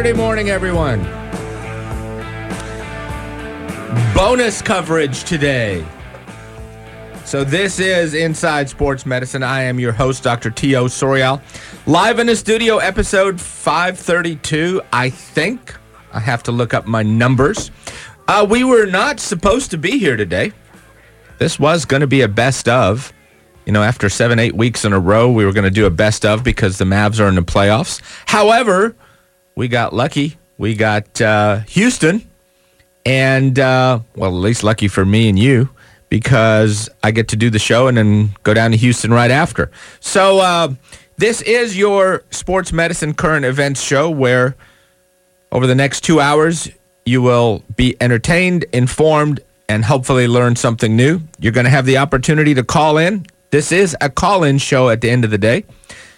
Saturday morning, everyone. Bonus coverage today. So this is Inside Sports Medicine. I am your host, Dr. T.O. Sorial. Live in the studio, episode 532, I think. I have to look up my numbers. We were not supposed to be here today. This was going to be a best of. You know, after 7-8 weeks in a row, we were going to do a best of because the Mavs are in the playoffs. However, we got lucky. We got Houston. And, well, at least lucky for me and you, because I get to do the show and then go down to Houston right after. So this is your sports medicine current events show where over the next 2 hours, you will be entertained, informed, and hopefully learn something new. You're going to have the opportunity to call in. This is a call-in show at the end of the day.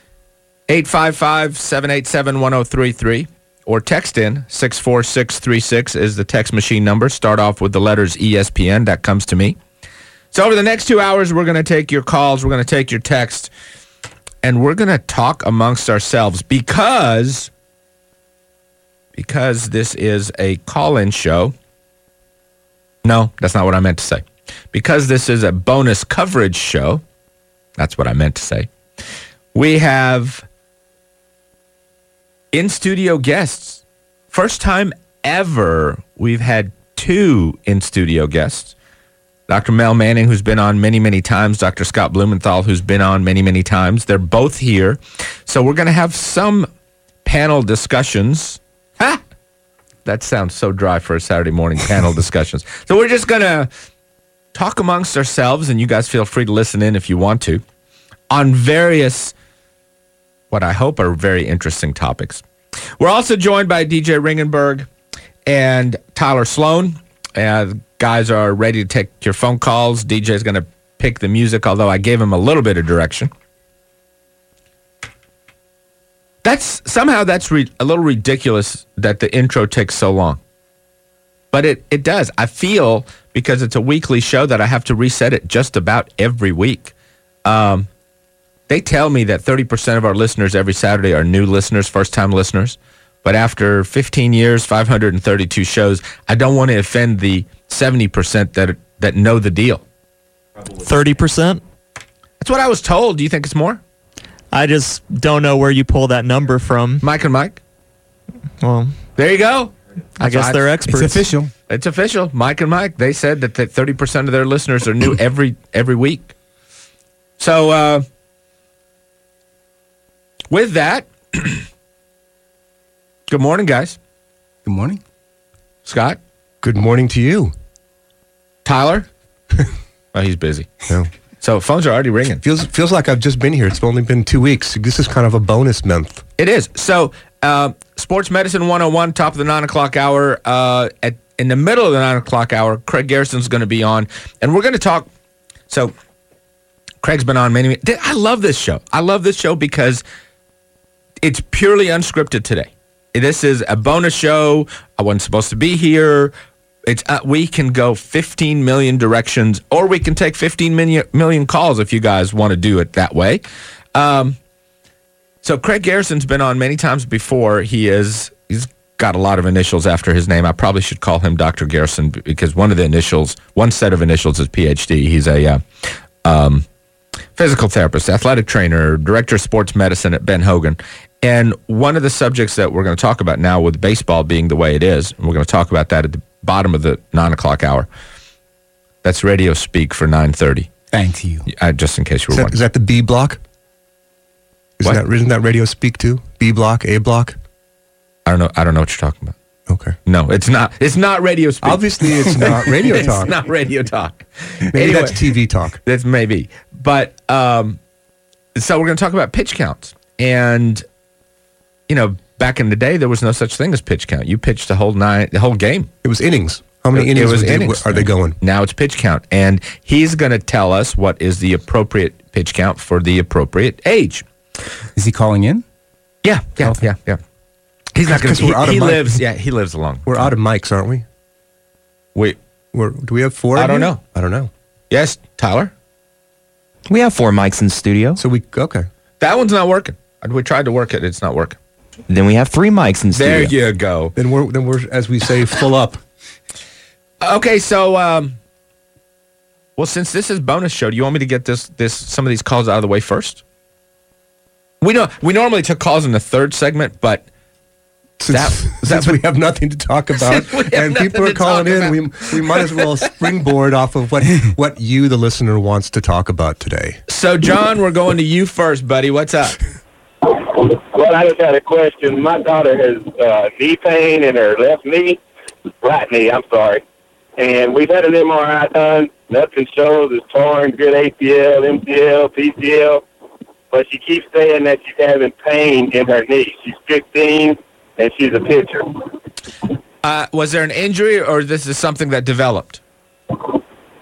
855-787-1033 or text in 64636 is the text machine number. Start off with the letters ESPN. That comes to me. So over the next 2 hours, we're going to take your calls. We're going to take your text. And we're going to talk amongst ourselves because this is a call-in show. No, that's not what I meant to say. Because this is a bonus coverage show. That's what I meant to say. We have in-studio guests. First time ever we've had 2 in-studio guests. Dr. Mel Manning, who's been on many, many times. Dr. Scott Blumenthal, who's been on many, many times. They're both here. So we're going to have some panel discussions. Ha! That sounds so dry for a Saturday morning, panel discussions. So we're just going to talk amongst ourselves, and you guys feel free to listen in if you want to, on various, what I hope are very interesting topics. We're also joined by DJ Ringenberg and Tyler Sloan. Guys are ready to take your phone calls. DJ's going to pick the music, although I gave him a little bit of direction. That's a little ridiculous that the intro takes so long. But it does. I feel, because it's a weekly show, that I have to reset it just about every week. They tell me that 30% of our listeners every Saturday are new listeners, first-time listeners. But after 15 years, 532 shows, I don't want to offend the 70% that know the deal. 30%? That's what I was told. Do you think it's more? I just don't know where you pull that number from. Mike and Mike? Well, there you go. I guess they're experts. It's official. It's official. Mike and Mike, they said that 30% of their listeners are new every week. So, with that, good morning, guys. Good morning. Scott? Good morning to you. Tyler? Oh, he's busy. No. So phones are already ringing. Feels like I've just been here. It's only been 2 weeks. This is kind of a bonus month. It is. So, Sports Medicine 101, top of the 9 o'clock hour. In the middle of the 9 o'clock hour, Craig Garrison's going to be on. And we're going to talk. So, Craig's been on many. I love this show. I love this show because it's purely unscripted today. This is a bonus show. I wasn't supposed to be here. We can go 15 million directions, or we can take 15 million calls if you guys want to do it that way. So Craig Garrison's been on many times before. He's got a lot of initials after his name. I probably should call him Dr. Garrison because one set of initials is PhD. He's a physical therapist, athletic trainer, director of sports medicine at Ben Hogan. And one of the subjects that we're going to talk about now, with baseball being the way it is, and we're going to talk about that at the bottom of the 9 o'clock hour. That's radio speak for 9:30. Thank you. Just in case you were wondering. Is that the B block? Isn't that radio speak too? B block, A block? I don't know what you're talking about. Okay. No, it's not. It's not radio speak. Obviously, it's not radio talk. It's not radio talk. Maybe anyway, that's TV talk. That's maybe. But so we're going to talk about pitch counts. And, back in the day, there was no such thing as pitch count. You pitched the whole game. It was innings. How many innings are they going? Now it's pitch count. And he's going to tell us what is the appropriate pitch count for the appropriate age. Is he calling in? Yeah. He's not going to. He lives. Yeah, he lives along. We're out of mics, aren't we? Do we have 4? I don't know. I don't know. Yes, Tyler? We have 4 mics in the studio. So okay. That one's not working. We tried to work it. It's not working. Then we have 3 mics in the There studio. you go. Then we're, as we say, full up. Okay, so well, since this is bonus show, do you want me to get some of these calls out of the way first? We normally took calls in the third segment, but Since we have nothing to talk about and people are calling in, we might as well springboard off of what you, the listener, wants to talk about today. So, John, we're going to you first, buddy. What's up? Well, I just had a question. My daughter has knee pain in her right knee, I'm sorry. And we've had an MRI done. Nothing shows it's torn, good ACL, MCL, PCL. But she keeps saying that she's having pain in her knee. She's 15, and she's a pitcher. Was there an injury, or this is something that developed? Well,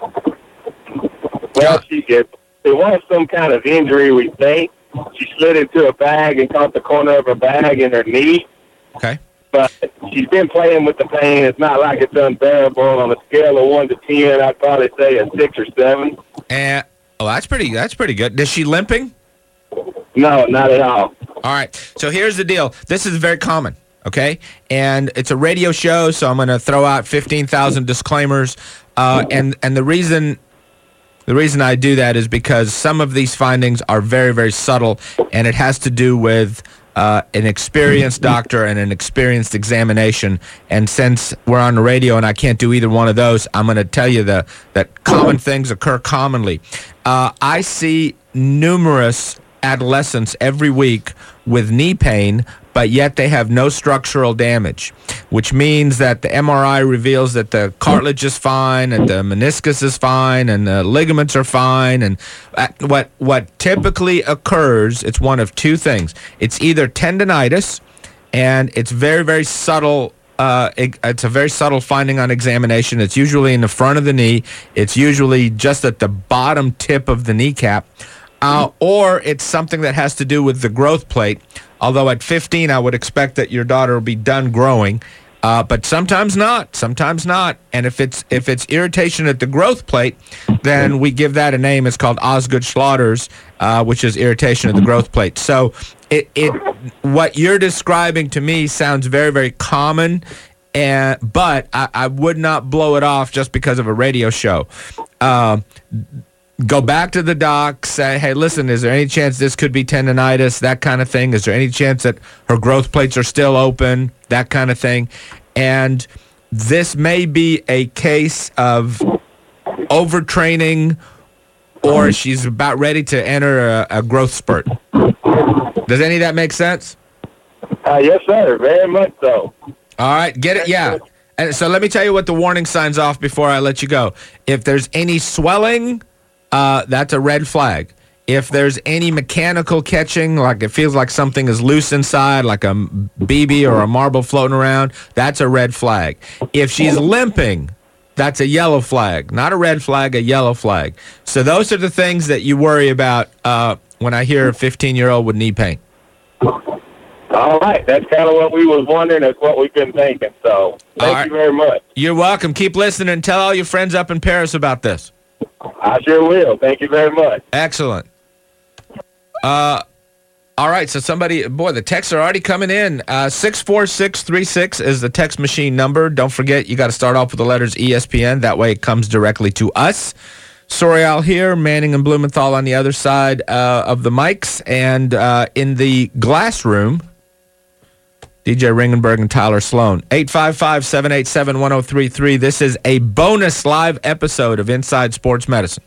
it was some kind of injury, we think. She slid into a bag and caught the corner of her bag in her knee. Okay. But she's been playing with the pain. It's not like it's unbearable. On a scale of 1 to 10, I'd probably say a 6 or 7. And that's pretty good. Is she limping? No, not at all. All right. So here's the deal. This is very common. Okay, and it's a radio show, so I'm going to throw out 15,000 disclaimers. And the reason I do that is because some of these findings are very, very subtle, and it has to do with an experienced doctor and an experienced examination. And since we're on the radio and I can't do either one of those, I'm going to tell you that common things occur commonly. I see numerous adolescents every week with knee pain, but yet they have no structural damage, which means that the MRI reveals that the cartilage is fine and the meniscus is fine and the ligaments are fine. And what typically occurs, it's one of two things. It's either tendonitis, and it's very, very subtle. It's a very subtle finding on examination. It's usually in the front of the knee. It's usually just at the bottom tip of the kneecap. Or it's something that has to do with the growth plate. Although at 15, I would expect that your daughter will be done growing, but sometimes not. And if it's irritation at the growth plate, then we give that a name. It's called Osgood-Schlatters, which is irritation of the growth plate. So what you're describing to me sounds very, very common. But I would not blow it off just because of a radio show. Go back to the doc, say, hey, listen, is there any chance this could be tendonitis, that kind of thing? Is there any chance that her growth plates are still open, that kind of thing? And this may be a case of overtraining, or she's about ready to enter a growth spurt. Does any of that make sense? Yes, sir. Very much so. All right, get it? Yeah. And so let me tell you what the warning signs off before I let you go. If there's any swelling, that's a red flag. If there's any mechanical catching, like it feels like something is loose inside, like a BB or a marble floating around, that's a red flag. If she's limping, that's a yellow flag. Not a red flag, a yellow flag. So those are the things that you worry about when I hear a 15-year-old with knee pain. All right. That's kind of what we was wondering. That's what we've been thinking. So thank you very much. You're welcome. Keep listening and tell all your friends up in Paris about this. I sure will. Thank you very much. Excellent. All right, so the texts are already coming in. 64636 is the text machine number. Don't forget, you got to start off with the letters ESPN. That way it comes directly to us. Sorial here, Manning and Blumenthal on the other side of the mics. And in the glass room, DJ Ringenberg and Tyler Sloan. 855-787-1033. This is a bonus live episode of Inside Sports Medicine.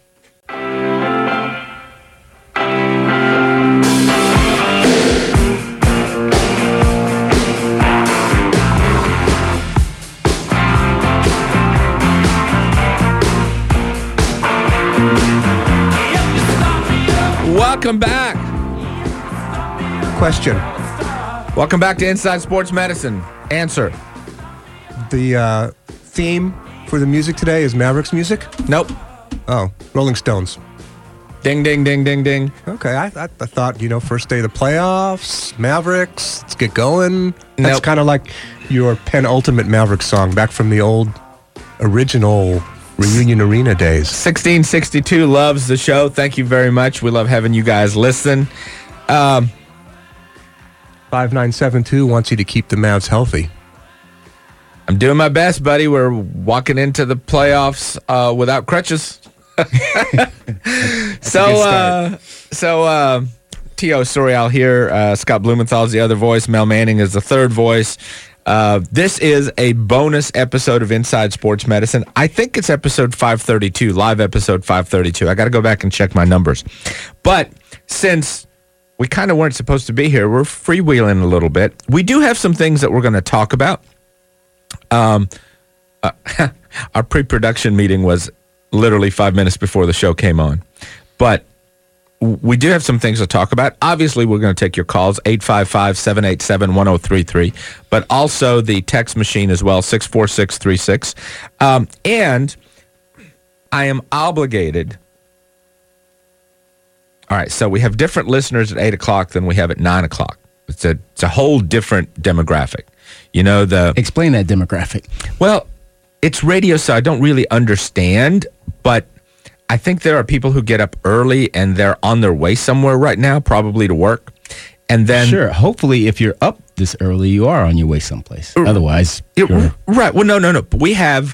Welcome back. Question. Welcome back to Inside Sports Medicine. Answer. The theme for the music today is Mavericks music? Nope. Oh, Rolling Stones. Ding, ding, ding, ding, ding. Okay, I thought, first day of the playoffs, Mavericks, let's get going. That's Nope. kind of like your penultimate Mavericks song back from the old original Reunion Arena days. 1662 loves the show. Thank you very much. We love having you guys listen. 5972 wants you to keep the Mavs healthy. I'm doing my best, buddy. We're walking into the playoffs without crutches. So T.O. Sorial here. Scott Blumenthal's the other voice. Mel Manning is the third voice. This is a bonus episode of Inside Sports Medicine. I think it's episode 532, live episode 532. I got to go back and check my numbers. But since we kind of weren't supposed to be here, we're freewheeling a little bit. We do have some things that we're going to talk about. Our pre-production meeting was literally 5 minutes before the show came on. But we do have some things to talk about. Obviously, we're going to take your calls, 855-787-1033, but also the text machine as well, 64636. And I am obligated. All right, so we have different listeners at 8 o'clock than we have at 9 o'clock. It's a whole different demographic. You know, Explain that demographic. Well, it's radio, so I don't really understand, but I think there are people who get up early and they're on their way somewhere right now, probably to work. And then Sure. Hopefully, if you're up this early, you are on your way someplace. Otherwise, right. Well, no. But we have,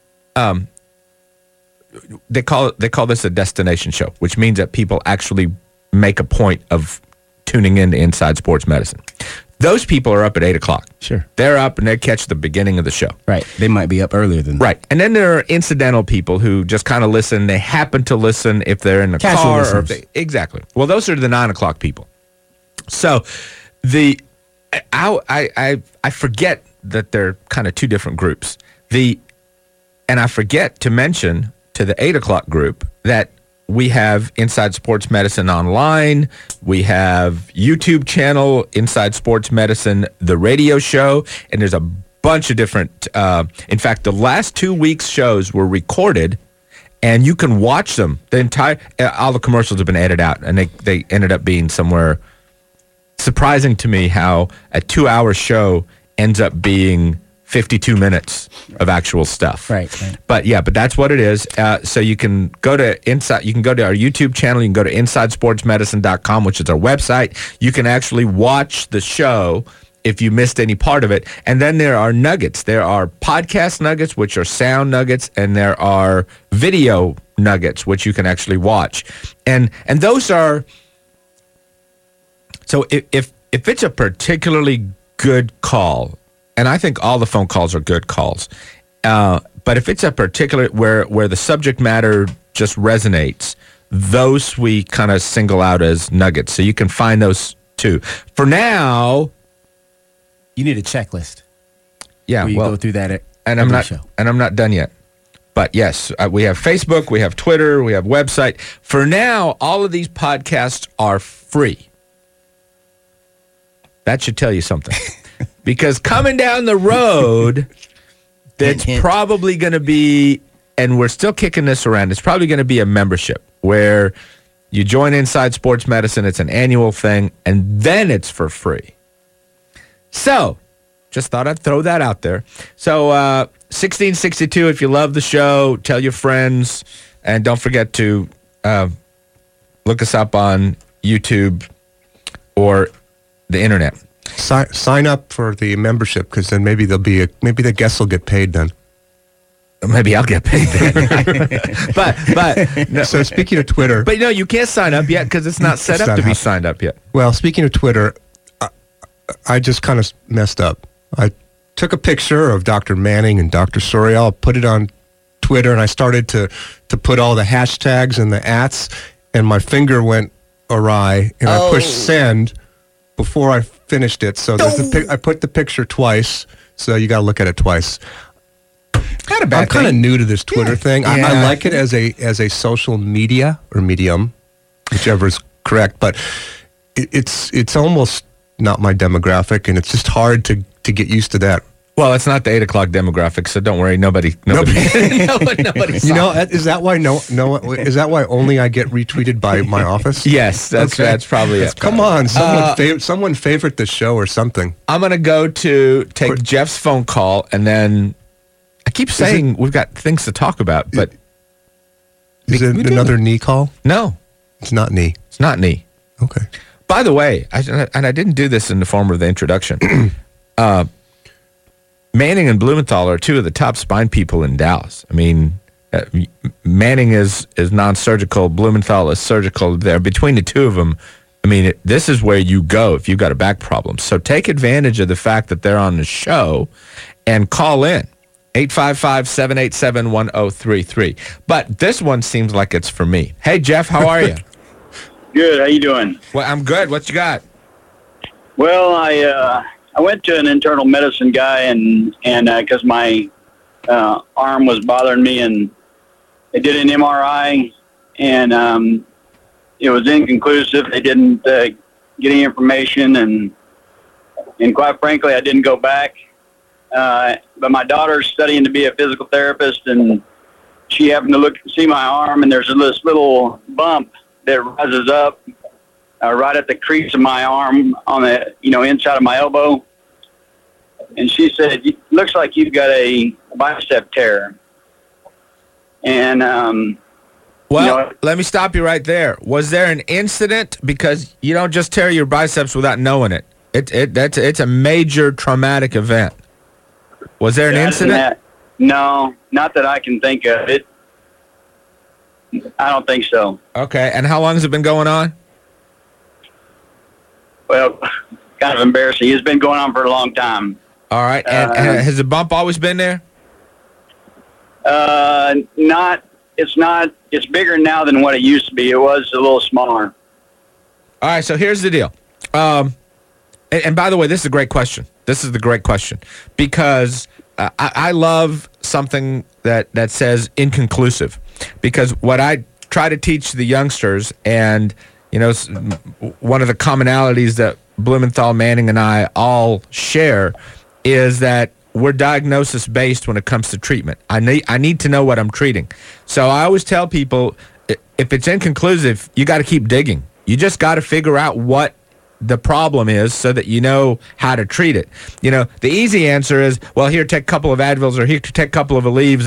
they call this a destination show, which means that people actually make a point of tuning in to Inside Sports Medicine. Those people are up at 8 o'clock. Sure. They're up and they catch the beginning of the show. Right. They might be up earlier than that. Right. And then there are incidental people who just kind of listen. They happen to listen if they're in the Casual car. listeners. Exactly. Well, those are the 9 o'clock people. So I forget that they're kind of two different groups. And I forget to mention to the 8 o'clock group that we have Inside Sports Medicine online. We have YouTube channel, Inside Sports Medicine, the radio show, and there's a bunch of different, in fact, the last 2 weeks' shows were recorded, and you can watch them. All the commercials have been edited out, and they ended up being somewhere surprising to me how a 2-hour show ends up being 52 minutes of actual stuff. Right. But that's what it is. So you can go to our YouTube channel. You can go to InsideSportsMedicine.com, which is our website. You can actually watch the show if you missed any part of it. And then there are nuggets. There are podcast nuggets, which are sound nuggets, and there are video nuggets, which you can actually watch. And those are, so if it's a particularly good call, and I think all the phone calls are good calls. But if it's a particular where the subject matter just resonates, those we kind of single out as nuggets. So you can find those too. For now, You need a checklist. yeah, Where you go through that and every show. I'm not done yet. But yes, we have Facebook, we have Twitter, we have website. For now, all of these podcasts are free. That should tell you something. Because coming down the road, that's probably going to be, and we're still kicking this around, it's probably going to be a membership where you join Inside Sports Medicine. It's an annual thing, and then it's for free. So, just thought I'd throw that out there. So, 1662, if you love the show, tell your friends, and don't forget to look us up on YouTube or the internet. Sign up for the membership, because then maybe maybe the guests will get paid then. Maybe I'll get paid then. but no. So speaking of Twitter, But no, you can't sign up yet because it's not set up to be signed up yet. well, speaking of Twitter, I just kind of messed up. I took a picture of Dr. Manning and Dr. Sorial, put it on Twitter, and I started to put all the hashtags and the ats, and my finger went awry, and I pushed send before I finished it. So I put the picture twice, so you got to look at it twice. Not a bad I'm kind of new to this Twitter thing. I Yeah. like it as a social media or medium, whichever is correct, but it's almost not my demographic, and it's just hard to get used to that. Well, it's not the 8 o'clock demographic, so don't worry. Nobody nobody saw. You know, is that why is that why only I get retweeted by my office? Yes, that's probably it. Come on, someone favorite the show or something. I'm going to go to take Jeff's phone call, and then I keep saying we've got things to talk about, but Is it another knee call? no, It's not knee. it's not knee. Okay. By the way, I didn't do this in the form of the introduction. Manning and Blumenthal are two of the top spine people in Dallas. I mean, Manning is non-surgical. Blumenthal is surgical. There, between the two of them, I mean, this is where you go if you've got a back problem. So take advantage of the fact that they're on the show and call in. 855-787-1033. But this one seems like it's for me. Hey, Jeff, how are you? Good. How you doing? Well, I'm good. What you got? Well, I went to an internal medicine guy, and because my arm was bothering me, and they did an MRI, and it was inconclusive. They didn't get any information, and quite frankly, I didn't go back. But my daughter's studying to be a physical therapist, and she happened to see my arm, and there's this little bump that rises up right at the crease of my arm on the inside of my elbow. And she said, "It looks like you've got a bicep tear." And let me stop you right there. Was there an incident? Because you don't just tear your biceps without knowing it. It's a major traumatic event. Was there an incident? No, not that I can think of. I don't think so. Okay, and how long has it been going on? Well, kind of embarrassing. It's been going on for a long time. All right, and has the bump always been there? Not. It's not. It's bigger now than what it used to be. It was a little smaller. All right, so here's the deal. And by the way, this is a great question. This is the great question because I love something that says inconclusive, because what I try to teach the youngsters, and one of the commonalities that Blumenthal, Manning, and I all share is that we're diagnosis based when it comes to treatment. I need to know what I'm treating. So I always tell people, if it's inconclusive, you got to keep digging. You just got to figure out what the problem is so that you know how to treat it. The easy answer is, well, here, take a couple of Advils, or here, take a couple of Aleve,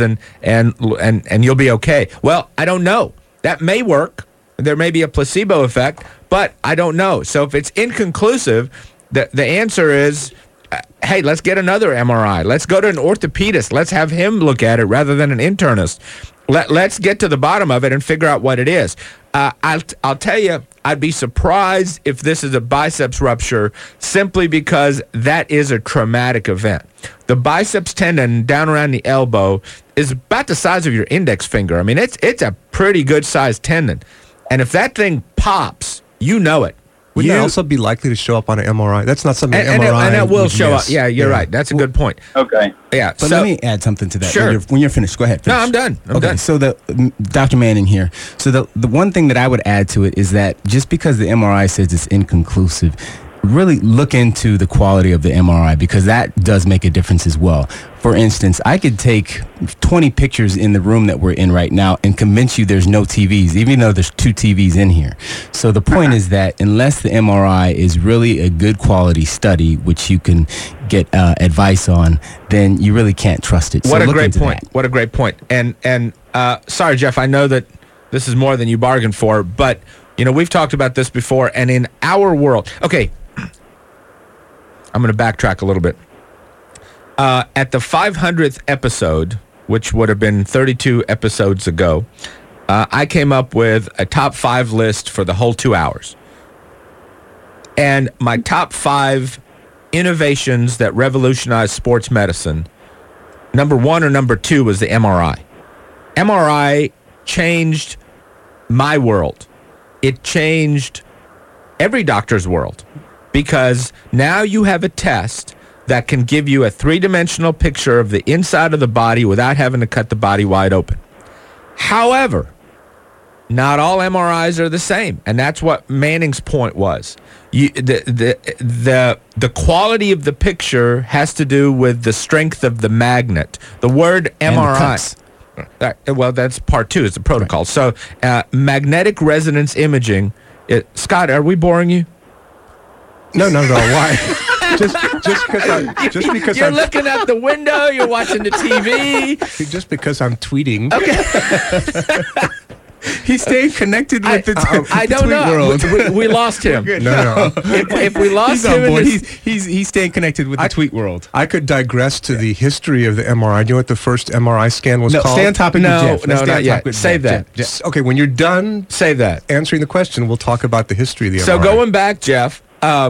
and you'll be okay. Well, I don't know. That may work. There may be a placebo effect, but I don't know. So if it's inconclusive, the answer is, hey, let's get another MRI. Let's go to an orthopedist. Let's have him look at it rather than an internist. Let's get to the bottom of it and figure out what it is. I'll tell you, I'd be surprised if this is a biceps rupture, simply because that is a traumatic event. The biceps tendon down around the elbow is about the size of your index finger. I mean, it's a pretty good sized tendon. And if that thing pops, you know it. Would that also be likely to show up on an MRI? That's not something MRI and it will show miss. up. Yeah, you're right. That's a good point. Okay. Yeah. But let me add something to that. Sure. When you're finished, go ahead. Finish. No, I'm done. I'm done. So Dr. Manning here. So the one thing that I would add to it is that just because the MRI says it's inconclusive, really look into the quality of the MRI, because that does make a difference as well. For instance, I could take 20 pictures in the room that we're in right now and convince you there's no TVs, even though there's 2 TVs in here. So the point is that unless the MRI is really a good quality study, which you can get advice on, then you really can't trust it. So What a look great into point. that. What a great point. And sorry, Jeff, I know that this is more than you bargained for, but we've talked about this before, and in our world, okay, I'm going to backtrack a little bit. At the 500th episode, which would have been 32 episodes ago, I came up with a top 5 list for the whole 2 hours. And my top 5 innovations that revolutionized sports medicine, number 1 or number 2 was the MRI. MRI changed my world. It changed every doctor's world. Because now you have a test that can give you a 3-dimensional picture of the inside of the body without having to cut the body wide open. However, not all MRIs are the same, and that's what Manning's point was. The quality of the picture has to do with the strength of the magnet. The word MRI. Well, that's part 2. It's the protocol. Right. So, magnetic resonance imaging. Scott, are we boring you? No, not at all. Why? just because you're looking out the window, you're watching the TV. Just because I'm tweeting. Okay. He stayed connected with I don't tweet know. world. We lost him. No. If we lost He's him, on board. in this, He's staying connected with the tweet world. I could digress to the history of the MRI. Do you know what the first MRI scan was No, called? stay on topic with No, Jeff. no, Let's stay not on yet. topic with Save Jeff. that. Okay, when you're done save that. answering the question, we'll talk about the history of the So MRI. going back, Jeff,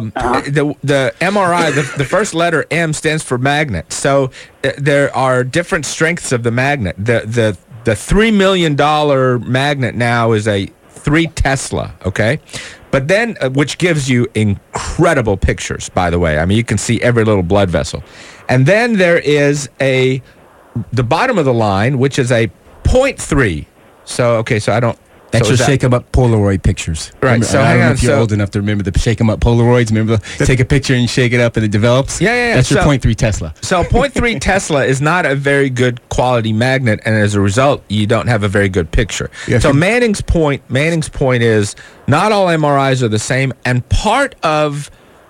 the MRI, the first letter M stands for magnet. So there are different strengths of the magnet. The $3 million magnet now is a 3 Tesla, okay? But then, which gives you incredible pictures, by the way. I mean, you can see every little blood vessel. And then there is the bottom of the line, which is a 0.3. So, okay, so I don't... That's so your is shake 'em up Polaroid pictures. Right, Remember, so I hang don't know on, if you're so- old enough to remember the shake 'em up Polaroids. Remember, take a picture and shake it up and it develops. Yeah. That's your So- 0.3 Tesla. So 0.3 Tesla is not a very good quality magnet, and as a result, you don't have a very good picture. Yeah, if So you- Manning's point is not all MRIs are the same, and part of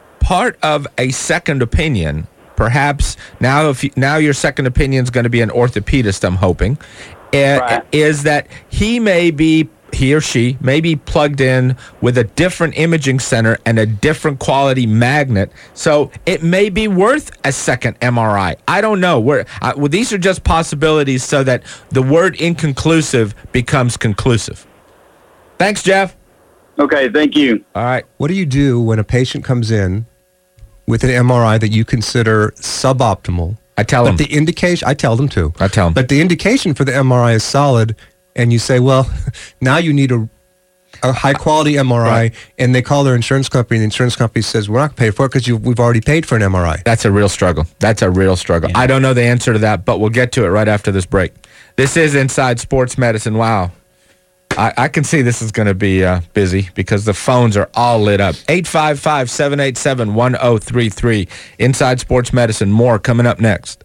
a second opinion, perhaps now your second opinion is going to be an orthopedist, I'm hoping, Right. is that he or she may be plugged in with a different imaging center and a different quality magnet. So it may be worth a second MRI. I don't know. Well, these are just possibilities so that the word inconclusive becomes conclusive. Thanks, Jeff. Okay, thank you. All right. What do you do when a patient comes in with an MRI that you consider suboptimal? I tell But them. the indication, I tell them too. I tell them. But the indication for the MRI is solid, and you say, well, now you need a high quality MRI, Right. and they call their insurance company, and the insurance company says, we're not going to pay for it because we've already paid for an MRI. That's a real struggle. Yeah. I don't know the answer to that, but we'll get to it right after this break. This is Inside Sports Medicine. Wow. I can see this is going to be busy because the phones are all lit up. 855-787-1033. Inside Sports Medicine. More coming up next.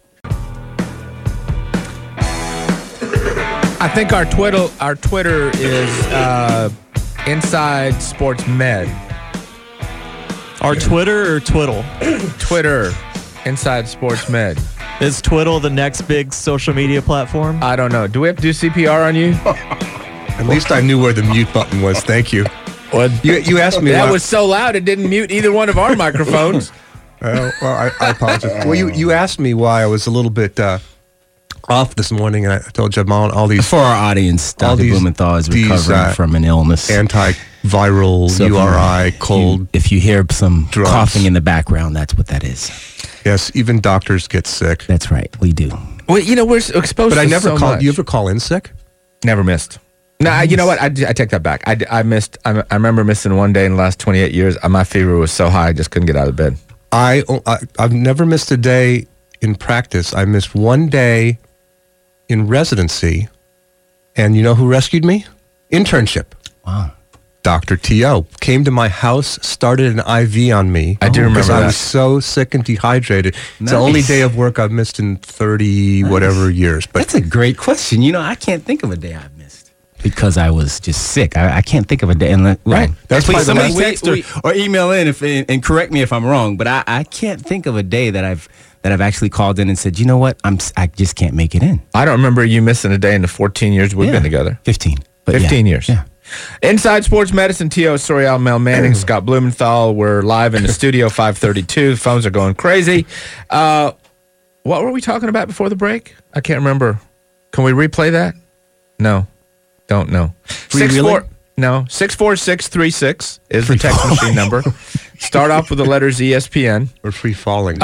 I think our Twitter is Inside Sports Med. Our Twitter or Twiddle? Twitter, Inside Sports Med. Is Twiddle the next big social media platform? I don't know. Do we have to do CPR on you? At least I knew where the mute button was. Thank you. You asked me. That why- was so loud it didn't mute either one of our microphones. Well, I apologize. Well, you asked me why I was a little bit off this morning, and I told Jamal all these For our audience, All Dr. these- Blumenthal is these, recovering from an illness. antiviral, So if you- URI, cold. If you hear some drugs. coughing in the background, that's what that is. Yes, even doctors get sick. That's right. We do. Well, we're exposed But to I never so called. much. You ever call in sick? Never missed. No, you know what? I take that back. I missed. I remember missing one day in the last 28 years. My fever was so high I just couldn't get out of bed. I've never missed a day in practice. I missed one day in residency, and you know who rescued me? Internship. Wow. Dr. T.O. came to my house, started an IV on me. I do remember because I that. was so sick and dehydrated. It's the only Nice. day of work I've missed in 30 whatever years. But That's a great question. I can't think of a day I've missed because I was just sick. I can't think of a day. Right. That's Please, probably the somebody last- text or email in and correct me if I'm wrong. But I can't think of a day that I've actually called in and said, you know what, I just can't make it in. I don't remember you missing a day in the 14 years we've been together. 15. But 15 yeah, years. Yeah. Inside Sports Medicine, T.O. Sorial, Mel Manning, Scott Blumenthal. We're live in the studio, 532. The phones are going crazy. What were we talking about before the break? I can't remember. Can we replay that? No. Don't know. 64636 is the text machine number. Start off with the letters ESPN. We're free falling.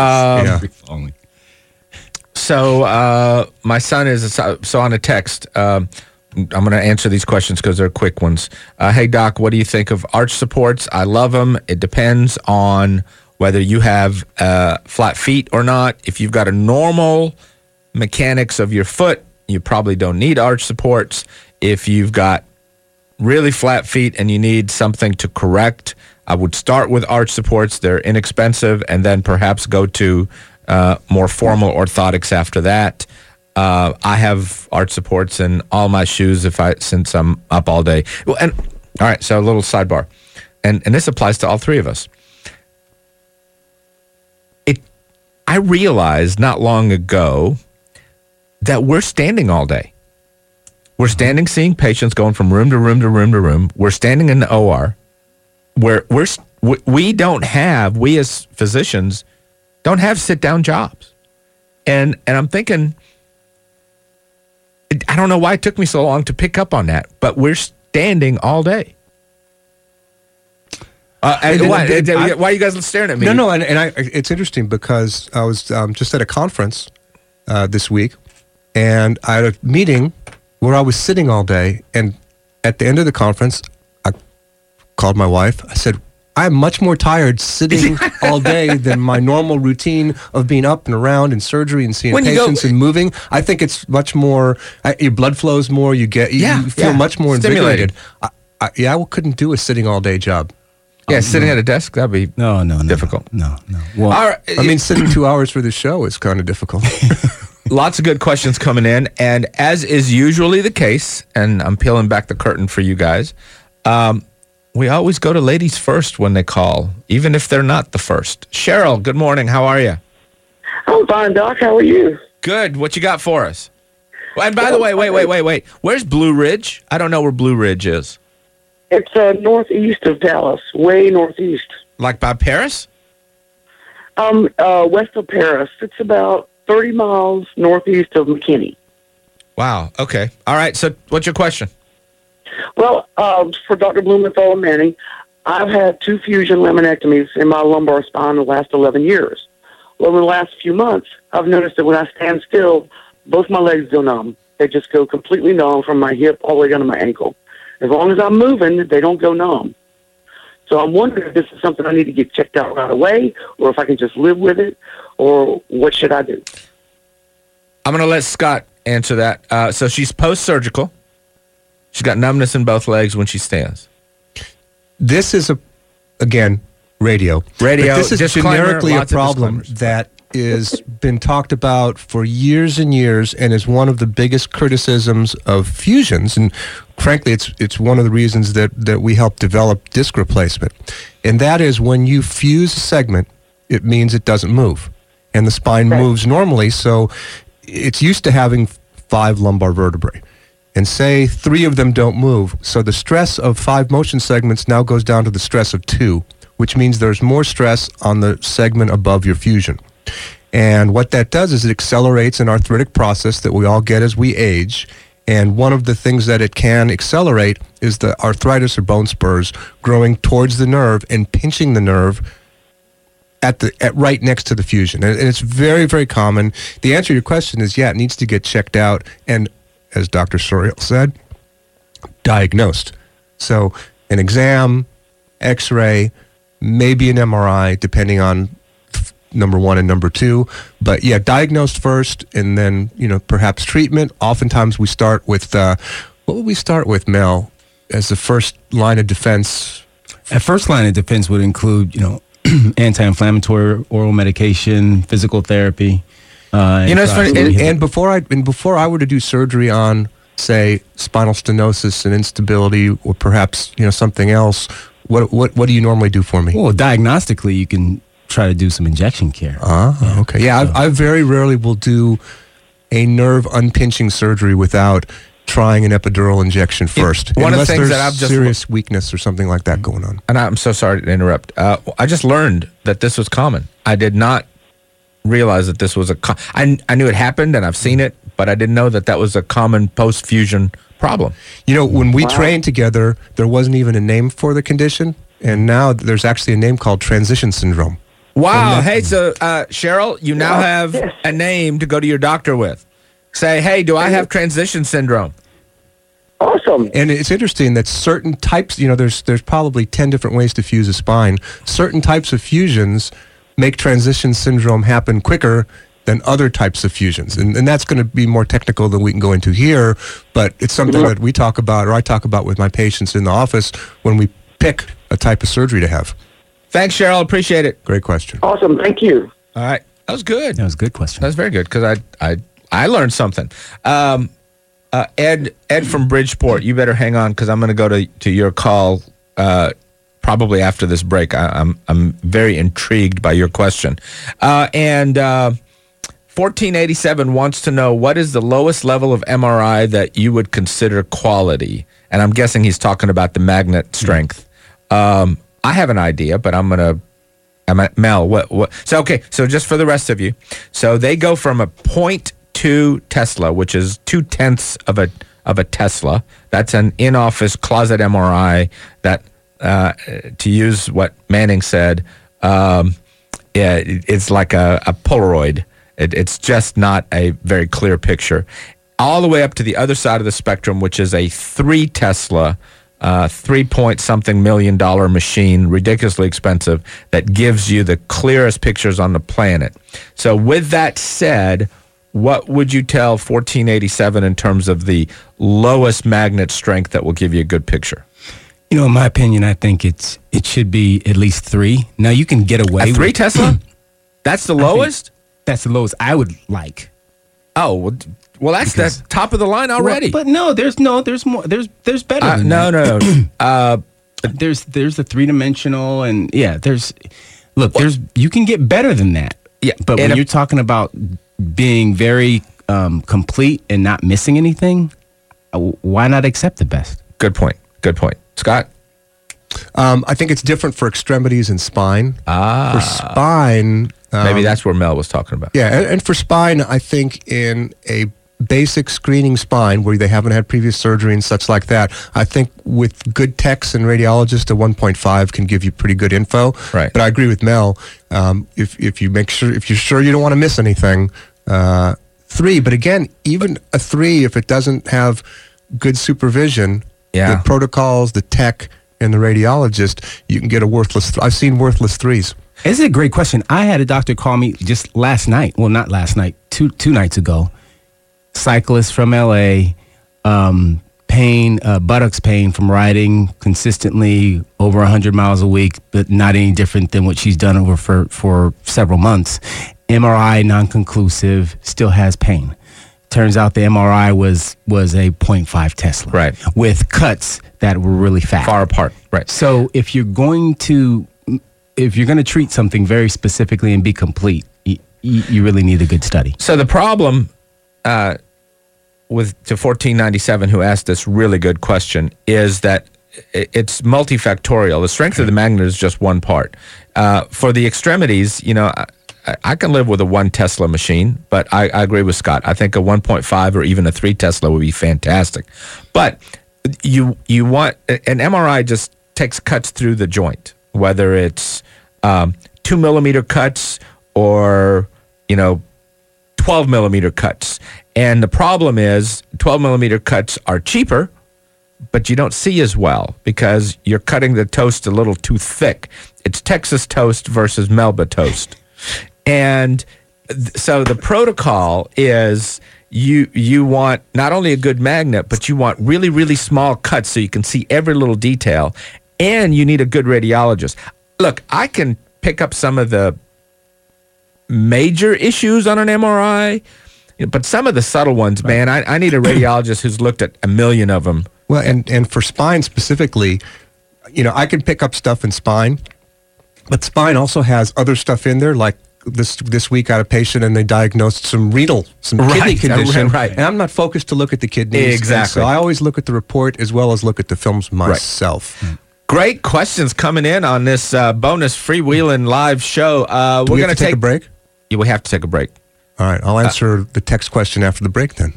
So my son is so on a text. I'm going to answer these questions because they're quick ones. Hey, Doc, what do you think of arch supports? I love them. It depends on whether you have flat feet or not. If you've got a normal mechanics of your foot, you probably don't need arch supports. If you've got really flat feet and you need something to correct, I would start with arch supports. They're inexpensive, and then perhaps go to more formal orthotics after that. I have arch supports in all my shoes since I'm up all day. Well, and all right, so a little sidebar, and this applies to all three of us. I realized not long ago that we're standing all day. We're standing seeing patients going from room to room to room to room. We're standing in the OR where we don't have, we as physicians don't have sit-down jobs. And I'm thinking, I don't know why it took me so long to pick up on that, but we're standing all day. Why are you guys staring at me? No, and it's interesting because I was just at a conference this week, and I had a meeting where I was sitting all day, and at the end of the conference, I called my wife. I said, I'm much more tired sitting all day than my normal routine of being up and around in surgery and seeing patients and moving. I think it's much more, your blood flows more, you feel much more invigorated. I couldn't do a sitting all day job. Yeah, sitting at a desk, that'd be difficult. No. Well, I mean, sitting 2 hours for the show is kind of difficult. Lots of good questions coming in, and as is usually the case, and I'm peeling back the curtain for you guys, we always go to ladies first when they call, even if they're not the first. Cheryl, good morning. How are you? I'm fine, Doc. How are you? Good. What you got for us? Well, and by the way, wait. Where's Blue Ridge? I don't know where Blue Ridge is. It's northeast of Dallas, way northeast. Like by Paris? West of Paris. It's about 30 miles northeast of McKinney. Wow. Okay. All right. So what's your question? Well, for Dr. Blumenthal and Manning, I've had 2 fusion laminectomies in my lumbar spine the last 11 years. Well, in the last few months, I've noticed that when I stand still, both my legs go numb. They just go completely numb from my hip all the way down to my ankle. As long as I'm moving, they don't go numb. So I'm wondering if this is something I need to get checked out right away, or if I can just live with it, or what should I do? I'm going to let Scott answer that. So she's post-surgical. She's got numbness in both legs when she stands. This is, radio. But this is generically a problem that is been talked about for years and years, and is one of the biggest criticisms of fusions. And frankly, it's one of the reasons that we help develop disc replacement. And that is when you fuse a segment, it means it doesn't move. And the spine moves normally, so it's used to having 5 lumbar vertebrae. And say 3 of them don't move. So the stress of 5 motion segments now goes down to the stress of 2, which means there's more stress on the segment above your fusion. And what that does is it accelerates an arthritic process that we all get as we age. And one of the things that it can accelerate is the arthritis or bone spurs growing towards the nerve and pinching the nerve at right next to the fusion. And it's very, very common. The answer to your question is, it needs to get checked out and, as Dr. Sorial said, diagnosed. So an exam, X-ray, maybe an MRI, depending on number 1 and number 2. But diagnosed first, and then, perhaps treatment. Oftentimes we start with, what would we start with, Mel, as the first line of defense? At first line of defense would include, anti-inflammatory, oral medication, physical therapy. It's funny. And before I were to do surgery on, say, spinal stenosis and instability, or perhaps something else, what do you normally do for me? Well, diagnostically, you can try to do some injection care. Okay. Yeah, I very rarely will do a nerve unpinching surgery without trying an epidural injection first. One of the things that I've just serious weakness or something like that going on. And I'm so sorry to interrupt. I just learned that this was common. I did not realize that this was I knew it happened and I've seen it, but I didn't know that was a common post-fusion problem. When we trained together, there wasn't even a name for the condition, and now there's actually a name called transition syndrome. Wow. Hey, so Cheryl, you now have a name to go to your doctor with. Say, hey, do I have transition syndrome? Awesome. And it's interesting that certain types, there's probably 10 different ways to fuse a spine. Certain types of fusions make transition syndrome happen quicker than other types of fusions. And that's going to be more technical than we can go into here, but it's something that we talk about, or I talk about with my patients in the office when we pick a type of surgery to have. Thanks, Cheryl. Appreciate it. Great question. Awesome. Thank you. All right. That was good. That was a good question. That was very good, because I learned something. Ed from Bridgeport, you better hang on, because I'm going to go to your call probably after this break. I'm very intrigued by your question. And 1487 wants to know what is the lowest level of MRI that you would consider quality? And I'm guessing he's talking about the magnet strength. I have an idea, but Mel, what? So just for the rest of you. So they go from a 0.2 Tesla, which is 0.2 of a Tesla. That's an in-office closet MRI that, to use what Manning said, it's like a Polaroid. It's just not a very clear picture. All the way up to the other side of the spectrum, which is a 3 Tesla, 3-point-something million dollar machine, ridiculously expensive, that gives you the clearest pictures on the planet. So with that said, what would you tell 1487 in terms of the lowest magnet strength that will give you a good picture? You know, in my opinion, I think it should be at least 3. Now, you can get away with 3 Tesla? That's the lowest? That's the lowest I would like. Oh, well, that's the top of the line already. Well, but no, there's more. There's better than no, that. no. There's the 3-dimensional, and you can get better than that. Yeah, but when you're talking about being very complete and not missing anything, why not accept the best? Good point. Scott? I think it's different for extremities and spine. For spine... maybe that's where Mel was talking about. Yeah, and for spine, I think in a basic screening spine where they haven't had previous surgery and such like that, I think with good techs and radiologists, a 1.5 can give you pretty good info. Right. But I agree with Mel. If you're sure you don't want to miss anything, 3. But again, even a 3, if it doesn't have good supervision, the protocols, the tech, and the radiologist, you can get a worthless. I've seen worthless 3s. This is a great question. I had a doctor call me just last night. Well, not last night, two nights ago. Cyclist from LA, pain, buttocks pain from riding consistently over 100 miles a week, but not any different than what she's done over for several months. MRI non-conclusive, still has pain. Turns out the MRI was a 0.5 Tesla, right, with cuts that were really fat, far apart. Right. So if you're going to treat something very specifically and be complete, you really need a good study. So the problem with 1497, who asked this really good question, is that it's multifactorial. The strength of the magnet is just one part. For the extremities, I can live with a 1 Tesla machine, but I agree with Scott. I think a 1.5 or even a 3 Tesla would be fantastic. But you want an MRI just takes cuts through the joint, whether it's 2 millimeter cuts or 12 millimeter cuts. And the problem is 12 millimeter cuts are cheaper, but you don't see as well because you're cutting the toast a little too thick. It's Texas toast versus Melba toast. And so the protocol is you want not only a good magnet, but you want really, really small cuts so you can see every little detail, and you need a good radiologist. Look, I can pick up some of the major issues on an MRI, but some of the subtle ones, man, I need a radiologist who's looked at a million of them. Well, and for spine specifically, I can pick up stuff in spine, but spine also has other stuff in there, like this week I had a patient and they diagnosed some kidney condition. Right. And I'm not focused to look at the kidneys. Exactly. So I always look at the report as well as look at the films myself. Right. Great questions coming in on this bonus freewheeling live show. We're going to take a break? Yeah, we have to take a break. All right. I'll answer the text question after the break then.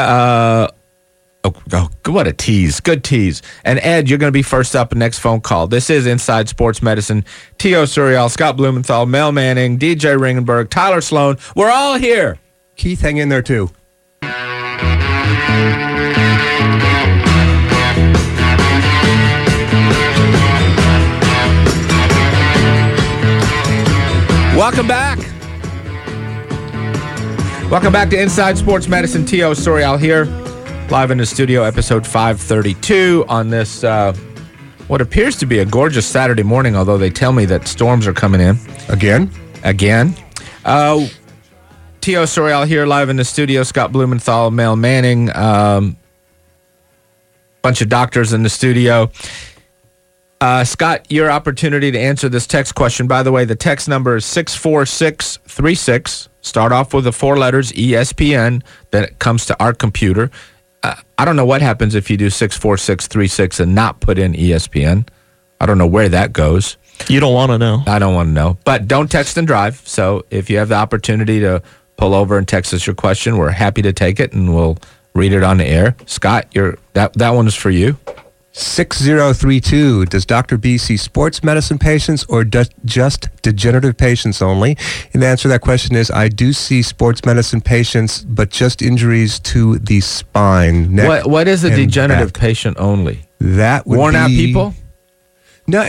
What a tease. Good tease. And Ed, you're going to be first up next phone call. This is Inside Sports Medicine. T.O. Suriel, Scott Blumenthal, Mel Manning, DJ Ringenberg, Tyler Sloan. We're all here. Keith, hang in there too. Welcome back. Welcome back to Inside Sports Medicine. T.O. Suriel here. Live in the studio, episode 532 on this, what appears to be a gorgeous Saturday morning, although they tell me that storms are coming in. Again. T.O. Suriel here, live in the studio. Scott Blumenthal, Mel Manning, bunch of doctors in the studio. Scott, your opportunity to answer this text question. By the way, the text number is 64636. Start off with the 4 letters, ESPN, then it comes to our computer. I don't know what happens if you do 64636 and not put in ESPN. I don't know where that goes. You don't want to know. I don't want to know. But don't text and drive. So if you have the opportunity to pull over and text us your question, we're happy to take it, and we'll read it on the air. Scott, that one is for you. 6032. Does Dr. B see sports medicine patients or just degenerative patients only? And the answer to that question is I do see sports medicine patients, but just injuries to the spine, neck. What is a and degenerative back. patient only? That would Worn be out people? No,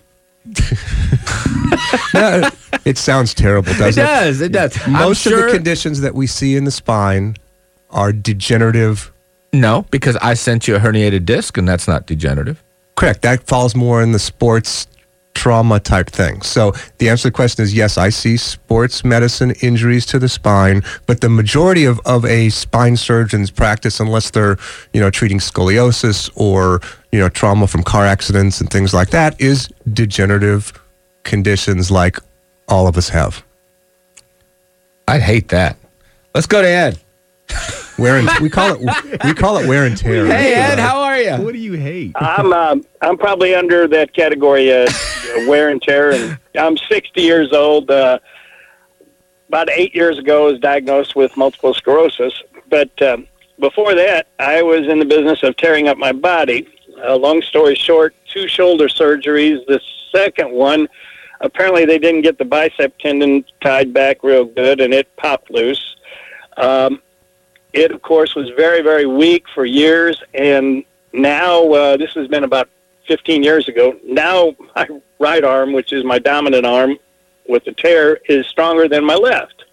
no, it sounds terrible, doesn't it? It does. Most of the conditions that we see in the spine are degenerative. No, because I sent you a herniated disc, and that's not degenerative. Correct. That falls more in the sports trauma type thing. So the answer to the question is yes, I see sports medicine injuries to the spine, but the majority of a spine surgeon's practice, unless they're, treating scoliosis or, trauma from car accidents and things like that, is degenerative conditions like all of us have. I'd hate that. Let's go to Ed. We call it wear and tear. Hey Ed, how are you? What do you hate? I'm probably under that category, wear and tear, and I'm 60 years old. About 8 years ago, I was diagnosed with multiple sclerosis. But before that, I was in the business of tearing up my body. Long story short, 2 shoulder surgeries. The second one, apparently they didn't get the bicep tendon tied back real good, and it popped loose. It, of course, was very, very weak for years, and now, this has been about 15 years ago, now my right arm, which is my dominant arm with the tear, is stronger than my left.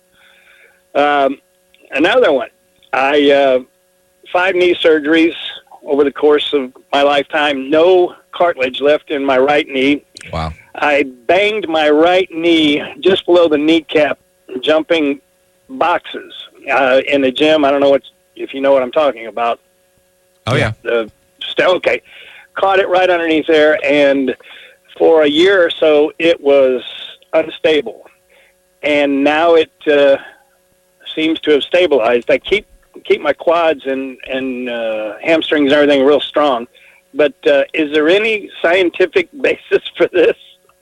Another one, 5 knee surgeries over the course of my lifetime, no cartilage left in my right knee. Wow. I banged my right knee just below the kneecap jumping boxes. In the gym, I don't know if you know what I'm talking about. Oh, yeah. Okay. Caught it right underneath there, and for a year or so, it was unstable. And now it seems to have stabilized. I keep my quads and hamstrings and everything real strong. But is there any scientific basis for this?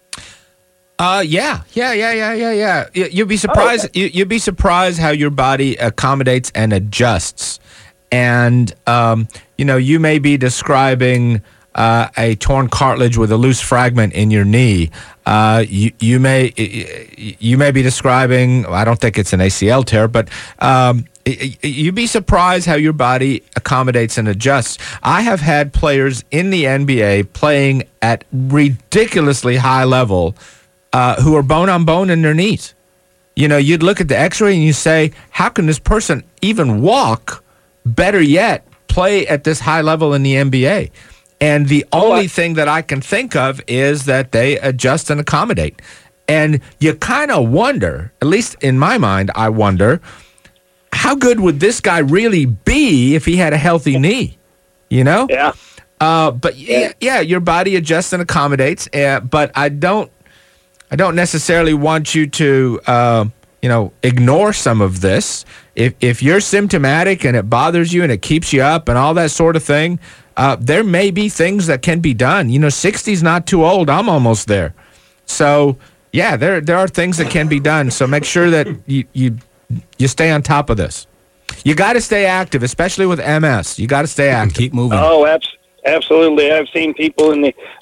Yeah. You'd be surprised. Okay. You'd be surprised how your body accommodates and adjusts. And you may be describing a torn cartilage with a loose fragment in your knee. You may be describing. I don't think it's an ACL tear, but you'd be surprised how your body accommodates and adjusts. I have had players in the NBA playing at ridiculously high level. Who are bone on bone in their knees. You'd look at the x-ray and you say, how can this person even walk? Better yet, play at this high level in the NBA. And the only thing that I can think of is that they adjust and accommodate. And you kind of wonder, at least in my mind, I wonder, how good would this guy really be if he had a healthy knee? Yeah. But your body adjusts and accommodates. But I don't necessarily want you to, ignore some of this. If you're symptomatic and it bothers you and it keeps you up and all that sort of thing, there may be things that can be done. 60's not too old. I'm almost there. So, yeah, there are things that can be done. So make sure that you stay on top of this. You got to stay active, especially with MS. You got to stay active. Keep moving. Oh, absolutely. I've seen people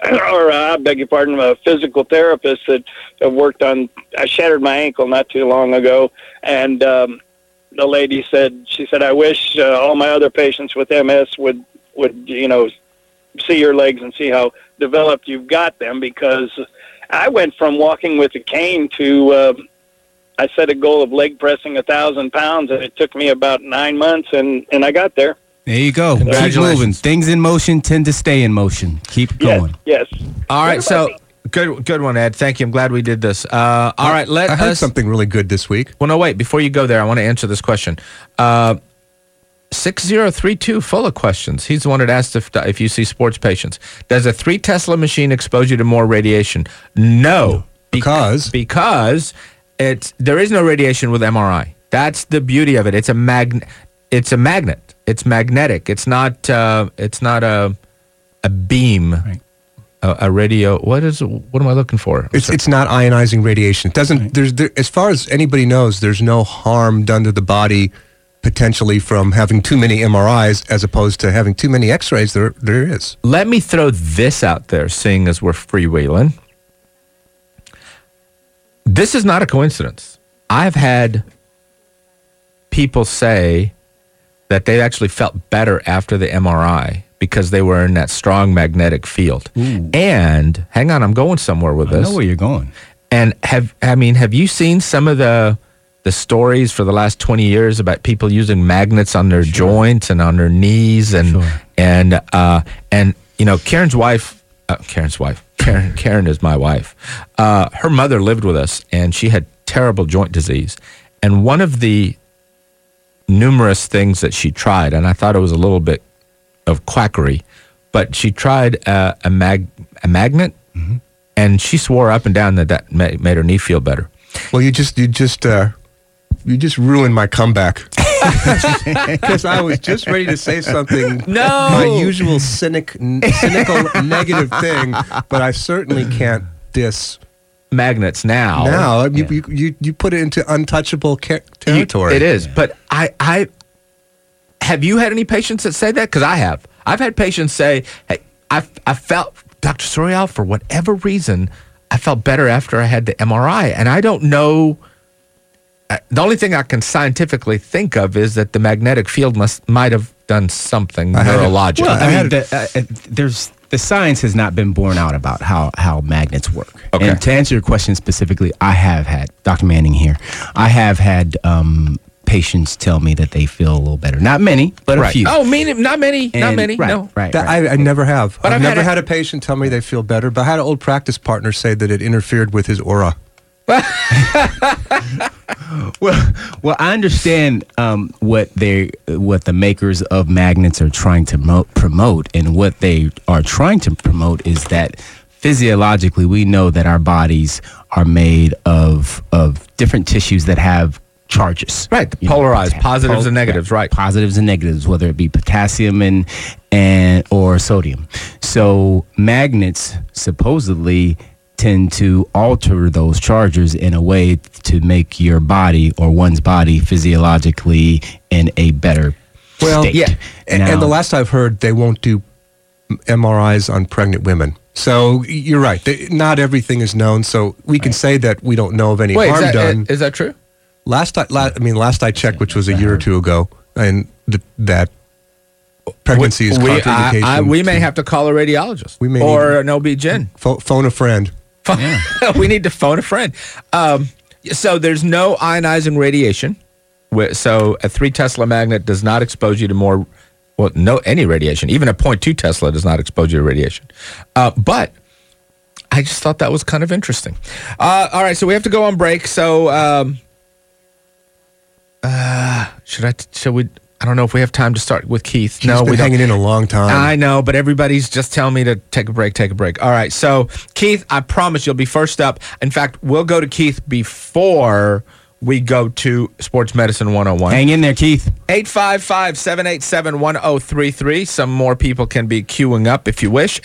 physical therapists that have worked on, I shattered my ankle not too long ago, and the lady said, I wish all my other patients with MS would see your legs and see how developed you've got them, because I went from walking with a cane to, I set a goal of leg pressing 1,000 pounds, and it took me about 9 months, and I got there. There you go. Keep Congratulations. moving. Things in motion tend to stay in motion. Keep going. Yes. All right, so good one, Ed. Thank you. I'm glad we did this. All right, I heard something really good this week. Well, no, wait. Before you go there, I want to answer this question. 6032, full of questions. He's the one that asked if you see sports patients. Does a 3 Tesla machine expose you to more radiation? No. Because there is no radiation with MRI. That's the beauty of it. It's a magnet. It's magnetic. It's not a beam. Right. A radio. What am I looking for? it's not ionizing radiation. It doesn't. As far as anybody knows, there's no harm done to the body potentially from having too many MRIs as opposed to having too many X-rays. There is. Let me throw this out there, seeing as we're freewheeling. This is not a coincidence. I've had people say that they actually felt better after the MRI because they were in that strong magnetic field. Ooh. And hang on, I'm going somewhere with this. I know where you're going. And have you seen some of the stories for the last 20 years about people using magnets on their joints and on their knees and you know, Karen's wife, Karen is my wife. Her mother lived with us and she had terrible joint disease. And one of the numerous things that she tried, and I thought it was a little bit of quackery, but she tried a magnet, and she swore up and down that made her knee feel better. Well, you just ruined my comeback. Because I was just ready to say something. No, my usual cynical negative thing, but I certainly can't diss magnets now. Now you put it into untouchable territory. It is, but I have you had any patients that say that? Because I have. I've had patients say, "Hey, I felt, Dr. Sorial, for whatever reason, I felt better after I had the MRI," and I don't know. The only thing I can scientifically think of is that the magnetic field might have done something neurological. Well, the science has not been borne out about how magnets work. Okay. And to answer your question specifically, I have had, Dr. Manning here, I have had patients tell me that they feel a little better. Not many, but a few. Oh, not many. Right, No. Right. I never have. But I've I've never had a patient tell me they feel better, but I had an old practice partner say that it interfered with his aura. Well, I understand what the makers of magnets are trying to promote, and what they are trying to promote is that physiologically we know that our bodies are made of different tissues that have charges. Right, polarized, positives and negatives, right. Positives and negatives, whether it be potassium and or sodium. So magnets supposedly tend to alter those charges in a way to make your body or one's body physiologically in a better state. Yeah. And the last I've heard, they won't do MRIs on pregnant women. So you're right. Not everything is known. So we can say that we don't know of any harm done. Is that true? Last I checked, which was a year or two ago, and that pregnancy is contraindication. We may have to call a radiologist or an OB-GYN. Phone a friend. We need to phone a friend. So there's no ionizing radiation. So a 3 Tesla magnet does not expose you to any radiation. Even a 0.2 Tesla does not expose you to radiation. But I just thought that was kind of interesting. All right, so we have to go on break. So should we? I don't know if we have time to start with Keith. He's been hanging in a long time. I know, but everybody's just telling me to take a break. All right, so Keith, I promise you'll be first up. In fact, we'll go to Keith before we go to Sports Medicine 101. Hang in there, Keith. 855-787-1033. Some more people can be queuing up if you wish.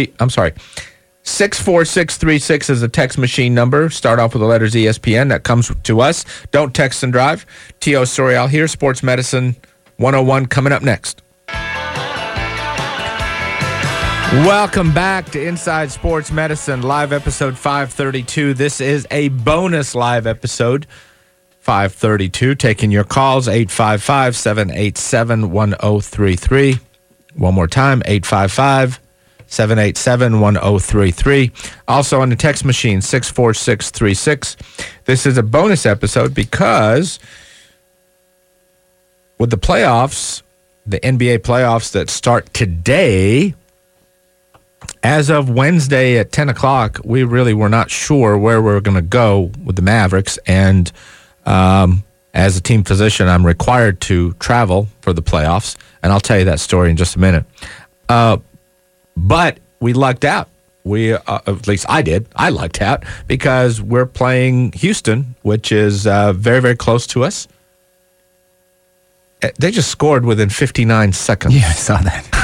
64636 is a text machine number. Start off with the letters ESPN. That comes to us. Don't text and drive. T.O. Sorial here, Sports Medicine 101 coming up next. Welcome back to Inside Sports Medicine, live episode 532. This is a bonus live episode, 532. Taking your calls, 855-787-1033. One more time, 855-787-1033. Also on the text machine, 64636. This is a bonus episode because with the playoffs, the NBA playoffs that start today, as of Wednesday at 10 o'clock, we really were not sure where we were going to go with the Mavericks. And As a team physician, I'm required to travel for the playoffs, and I'll tell you that story in just a minute. But we lucked out. At least I did. I lucked out because we're playing Houston, which is very, very close to us. They just scored within 59 seconds. Yeah, I saw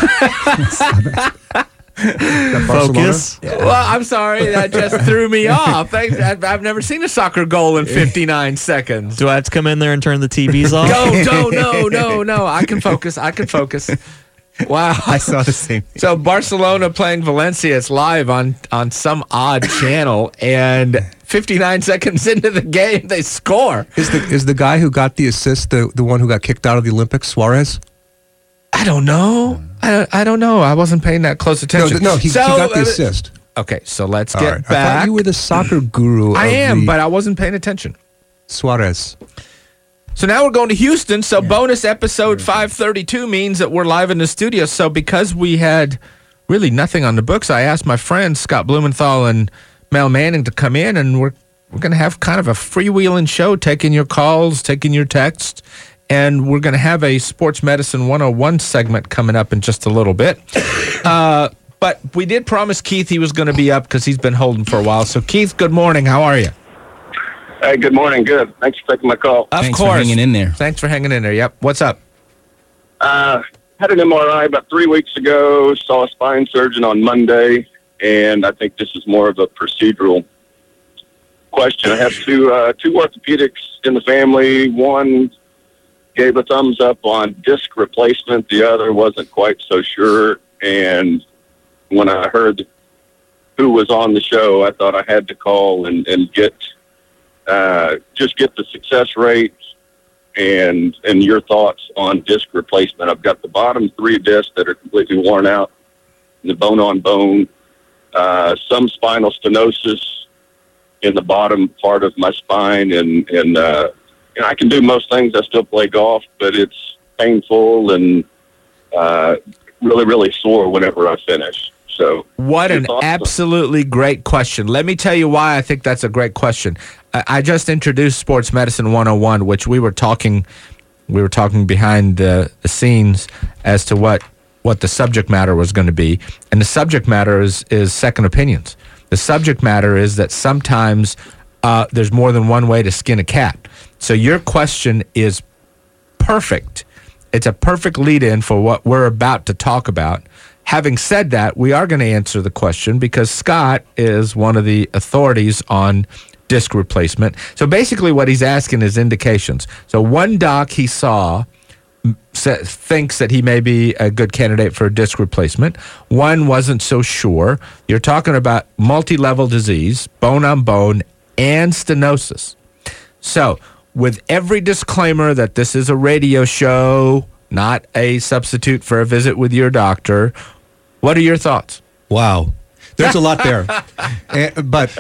that. Focus. Well, I'm sorry. That just threw me off. I've never seen a soccer goal in 59 seconds. Do I have to come in there and turn the TVs off? No. I can focus. Wow. I saw the same thing. So Barcelona playing Valencia. It's live on some odd channel, and 59 seconds into the game, they score. Is the guy who got the assist the one who got kicked out of the Olympics, Suarez? I don't know. I don't know. I wasn't paying that close attention. No, he got the assist. Okay, so let's All get right. back. I thought you were the soccer guru. I am, but I wasn't paying attention. Suarez. So now we're going to Houston. So bonus episode 532 means that we're live in the studio. So because we had really nothing on the books, I asked my friends Scott Blumenthal and Mel Manning to come in, and we're going to have kind of a freewheeling show, taking your calls, taking your texts, and we're going to have a Sports Medicine 101 segment coming up in just a little bit. But we did promise Keith he was going to be up because he's been holding for a while. So Keith, good morning. How are you? Hey, good morning. Good. Thanks for taking my call. Of Thanks course. for hanging in there. Thanks for hanging in there. Yep. What's up? Had an MRI about 3 weeks ago. Saw a spine surgeon on Monday, and I think this is more of a procedural question. I have two orthopedics in the family. One gave a thumbs up on disc replacement. The other wasn't quite so sure. And when I heard who was on the show, I thought I had to call and get the success rate and your thoughts on disc replacement. I've got the bottom 3 discs that are completely worn out, the bone on bone, some spinal stenosis in the bottom part of my spine, and I can do most things. I still play golf, but it's painful and really, really sore whenever I finish. So, what an absolutely great question. Let me tell you why I think that's a great question. I just introduced Sports Medicine 101, which we were talking behind the scenes as to what the subject matter was going to be. And the subject matter is second opinions. The subject matter is that sometimes there's more than one way to skin a cat. So your question is perfect. It's a perfect lead-in for what we're about to talk about. Having said that, we are going to answer the question because Scott is one of the authorities on disc replacement. So basically what he's asking is indications. So one doc he saw thinks that he may be a good candidate for a disc replacement. One wasn't so sure. You're talking about multi-level disease, bone on bone, and stenosis. So with every disclaimer that this is a radio show, not a substitute for a visit with your doctor, what are your thoughts? Wow. There's a lot there. But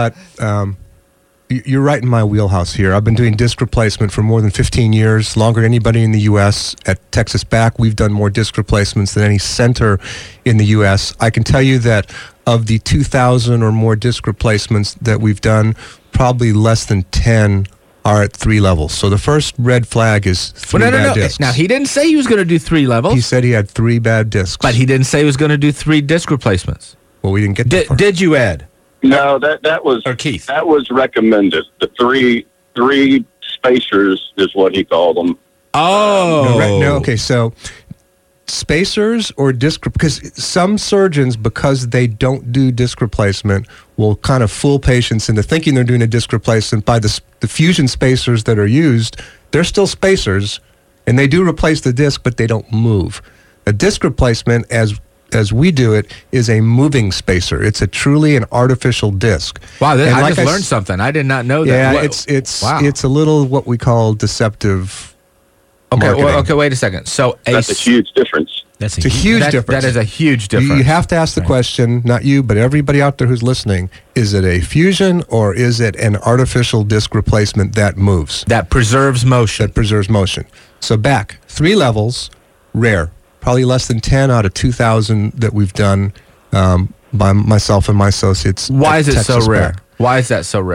you're right in my wheelhouse here. I've been doing disc replacement for more than 15 years, longer than anybody in the U.S. At Texas Back, we've done more disc replacements than any center in the U.S. I can tell you that of the 2,000 or more disc replacements that we've done, probably less than 10 are at 3 levels. So the first red flag is 3 bad discs. Now, he didn't say he was going to do 3 levels. He said he had 3 bad discs. But he didn't say he was going to do 3 disc replacements. Well, we didn't get that far. Did you, Ed? No, that was Or Keith? That was recommended. The three spacers is what he called them. Oh. No, okay, so spacers or disc, because some surgeons, because they don't do disc replacement, will kind of fool patients into thinking they're doing a disc replacement by the fusion spacers that are used. They're still spacers, and they do replace the disc, but they don't move. A disc replacement, as we do it, is a moving spacer. It's truly an artificial disc. Wow, And I like just learned something. I did not know that. Yeah, Wow. it's a little what we call deceptive marketing. Okay, wait a second. So That's a huge difference. That's It's a huge difference. That is a huge difference. You have to ask the question, not you, but everybody out there who's listening, is it a fusion or is it an artificial disc replacement that moves, that preserves motion. that preserves motion? So back, 3 levels, rare. Probably less than 10 out of 2,000 that we've done by myself and my associates. Why at is it so Texas rare? Back. Why is that so rare?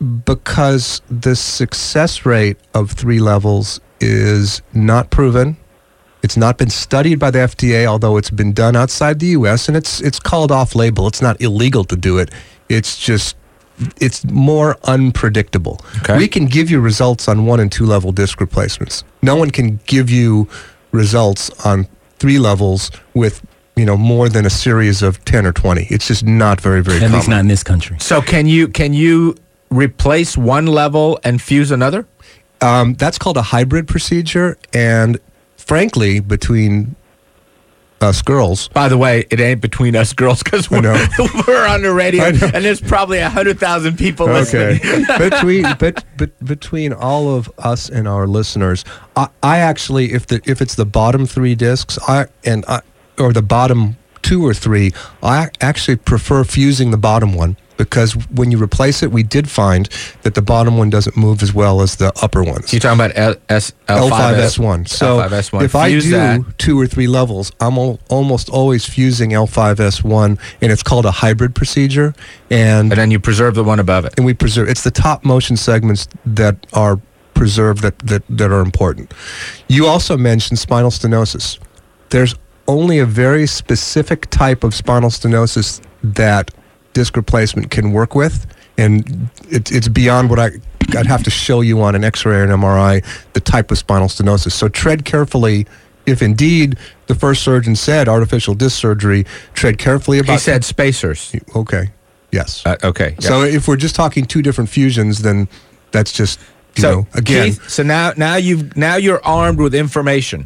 Because the success rate of 3 levels is not proven. It's not been studied by the FDA, although it's been done outside the U.S., and it's called off-label. It's not illegal to do it. It's more unpredictable. Okay. We can give you results on 1 and 2 level disc replacements. No one can give you results on 3 levels with more than a series of 10 or 20. It's just not very, very At common. least not in this country. So can you replace one level and fuse another? That's called a hybrid procedure, and frankly, between us girls. By the way, it ain't between us girls because we're on the radio and there's probably 100,000 people listening. Between all of us and our listeners, I actually, if it's the bottom 3 discs, or the bottom 2 or 3, I actually prefer fusing the bottom one, because when you replace it, we did find that the bottom one doesn't move as well as the upper ones. You're talking about L5S1. So L5S1. if I Fuse do that. 2 or 3 levels, I'm almost always fusing L5S1, and it's called a hybrid procedure. And then you preserve the one above it. we preserve. It's the top motion segments that are preserved that are important. You also mentioned spinal stenosis. There's only a very specific type of spinal stenosis that disc replacement can work with, and it's beyond what I'd have to show you on an X-ray or an MRI, the type of spinal stenosis. So tread carefully. If indeed the first surgeon said artificial disc surgery, tread carefully about... He said spacers. Okay, yes. Okay. So if we're just talking 2 different fusions, then that's just, again... Keith, so now you're armed with information.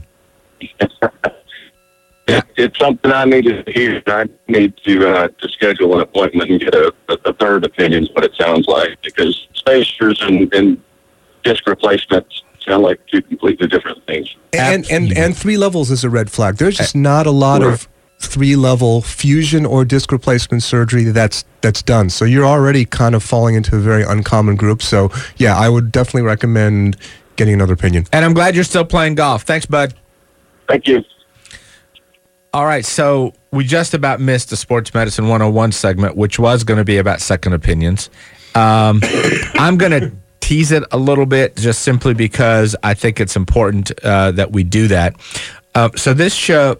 It's something I need to hear. I need to schedule an appointment and get a third opinion, is what it sounds like, because spacers and disc replacements sound like 2 completely different things. And 3 levels is a red flag. There's just not a lot of 3-level fusion or disc replacement surgery that's done. So you're already kind of falling into a very uncommon group. So yeah, I would definitely recommend getting another opinion. And I'm glad you're still playing golf. Thanks, bud. Thank you. All right, so we just about missed the Sports Medicine 101 segment, which was going to be about second opinions. I'm going to tease it a little bit just simply because I think it's important that we do that. So this show,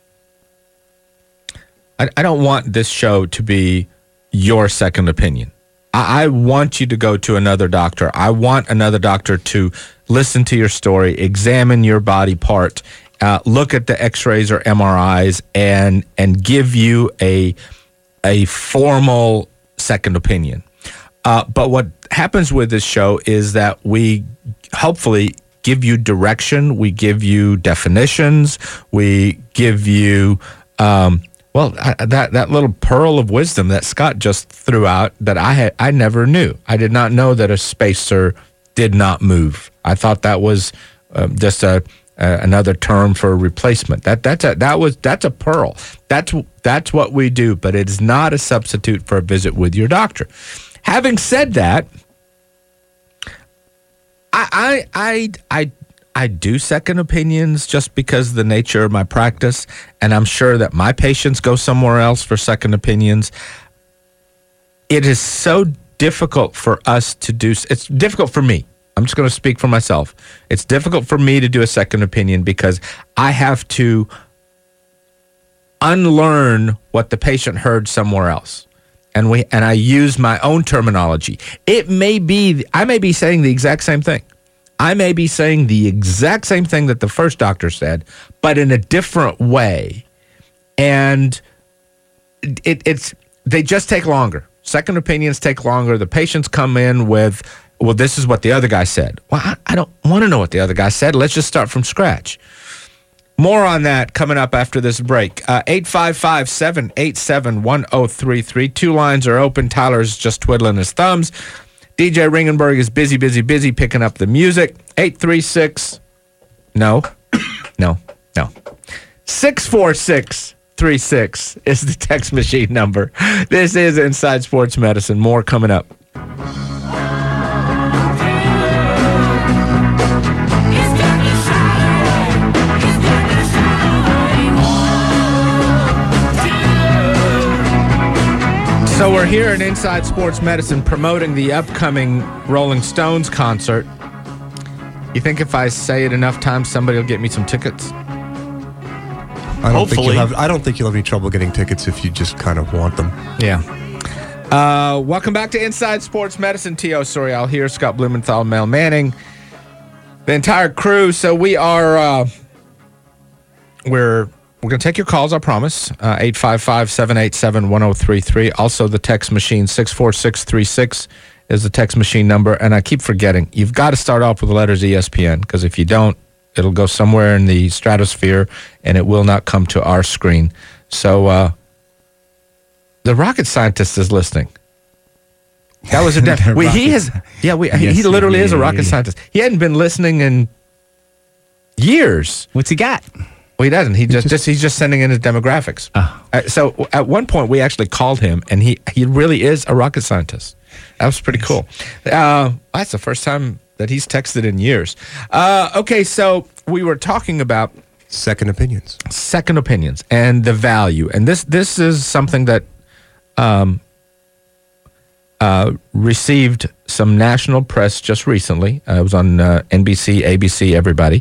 I don't want this show to be your second opinion. I want you to go to another doctor. I want another doctor to listen to your story, examine your body part, look at the X-rays or MRIs, and give you a formal second opinion. But what happens with this show is that we hopefully give you direction, we give you definitions, we give you that little pearl of wisdom that Scott just threw out that I never knew. I did not know that a spacer did not move. I thought that was just another term for replacement. That's a pearl. That's what we do, but it is not a substitute for a visit with your doctor. Having said that, I do second opinions just because of the nature of my practice, and I'm sure that my patients go somewhere else for second opinions. It is so difficult for us to do. It's difficult for me. I'm just going to speak for myself. It's difficult for me to do a second opinion because I have to unlearn what the patient heard somewhere else. And I use my own terminology. I may be saying the exact same thing. I may be saying the exact same thing that the first doctor said, but in a different way. And they just take longer. Second opinions take longer. The patients come in with, well, this is what the other guy said. Well, I don't want to know what the other guy said. Let's just start from scratch. More on that coming up after this break. 855-787-1033. 2 lines are open. Tyler's just twiddling his thumbs. DJ Ringenberg is busy picking up the music. 836. No. 64636 is the text machine number. This is Inside Sports Medicine. More coming up. So we're here at Inside Sports Medicine promoting the upcoming Rolling Stones concert. You think if I say it enough times, somebody will get me some tickets? I don't Hopefully. think you'll have any trouble getting tickets if you just kind of want them. Yeah. Welcome back to Inside Sports Medicine. T.O. Sorial here, Scott Blumenthal, Mel Manning, the entire crew. So we are, we're going to take your calls, I promise. 855-787-1033. Also, the text machine, 64636 is the text machine number. And I keep forgetting, you've got to start off with the letters ESPN, because if you don't, it'll go somewhere in the stratosphere, and it will not come to our screen. So the rocket scientist is listening. That was a he has. Yeah, he literally is a rocket scientist. He hadn't been listening in years. What's he got? Well, he doesn't. He's just sending in his demographics. So at one point we actually called him, and he really is a rocket scientist. That was pretty cool. That's the first time that he's texted in years. Okay, so we were talking about Second opinions. And the value. And this is something that received some national press just recently. It was on NBC, ABC, everybody.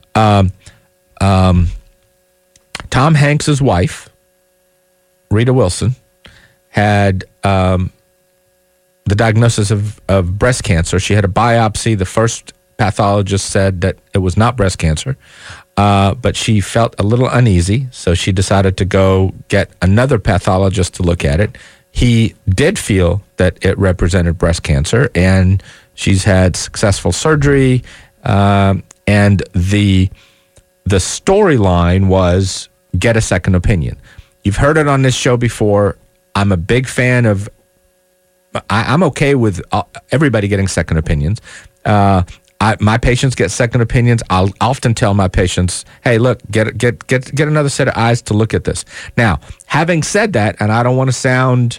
Tom Hanks's wife, Rita Wilson, had the diagnosis of breast cancer. She had a biopsy. The first pathologist said that it was not breast cancer, but she felt a little uneasy, so she decided to go get another pathologist to look at it. He did feel that it represented breast cancer, and she's had successful surgery, and the storyline was get a second opinion. You've heard it on this show before. I'm a big fan of, I'm okay with everybody getting second opinions. My patients get second opinions. I'll often tell my patients, hey, look, get another set of eyes to look at this. Now, having said that, and I don't want to sound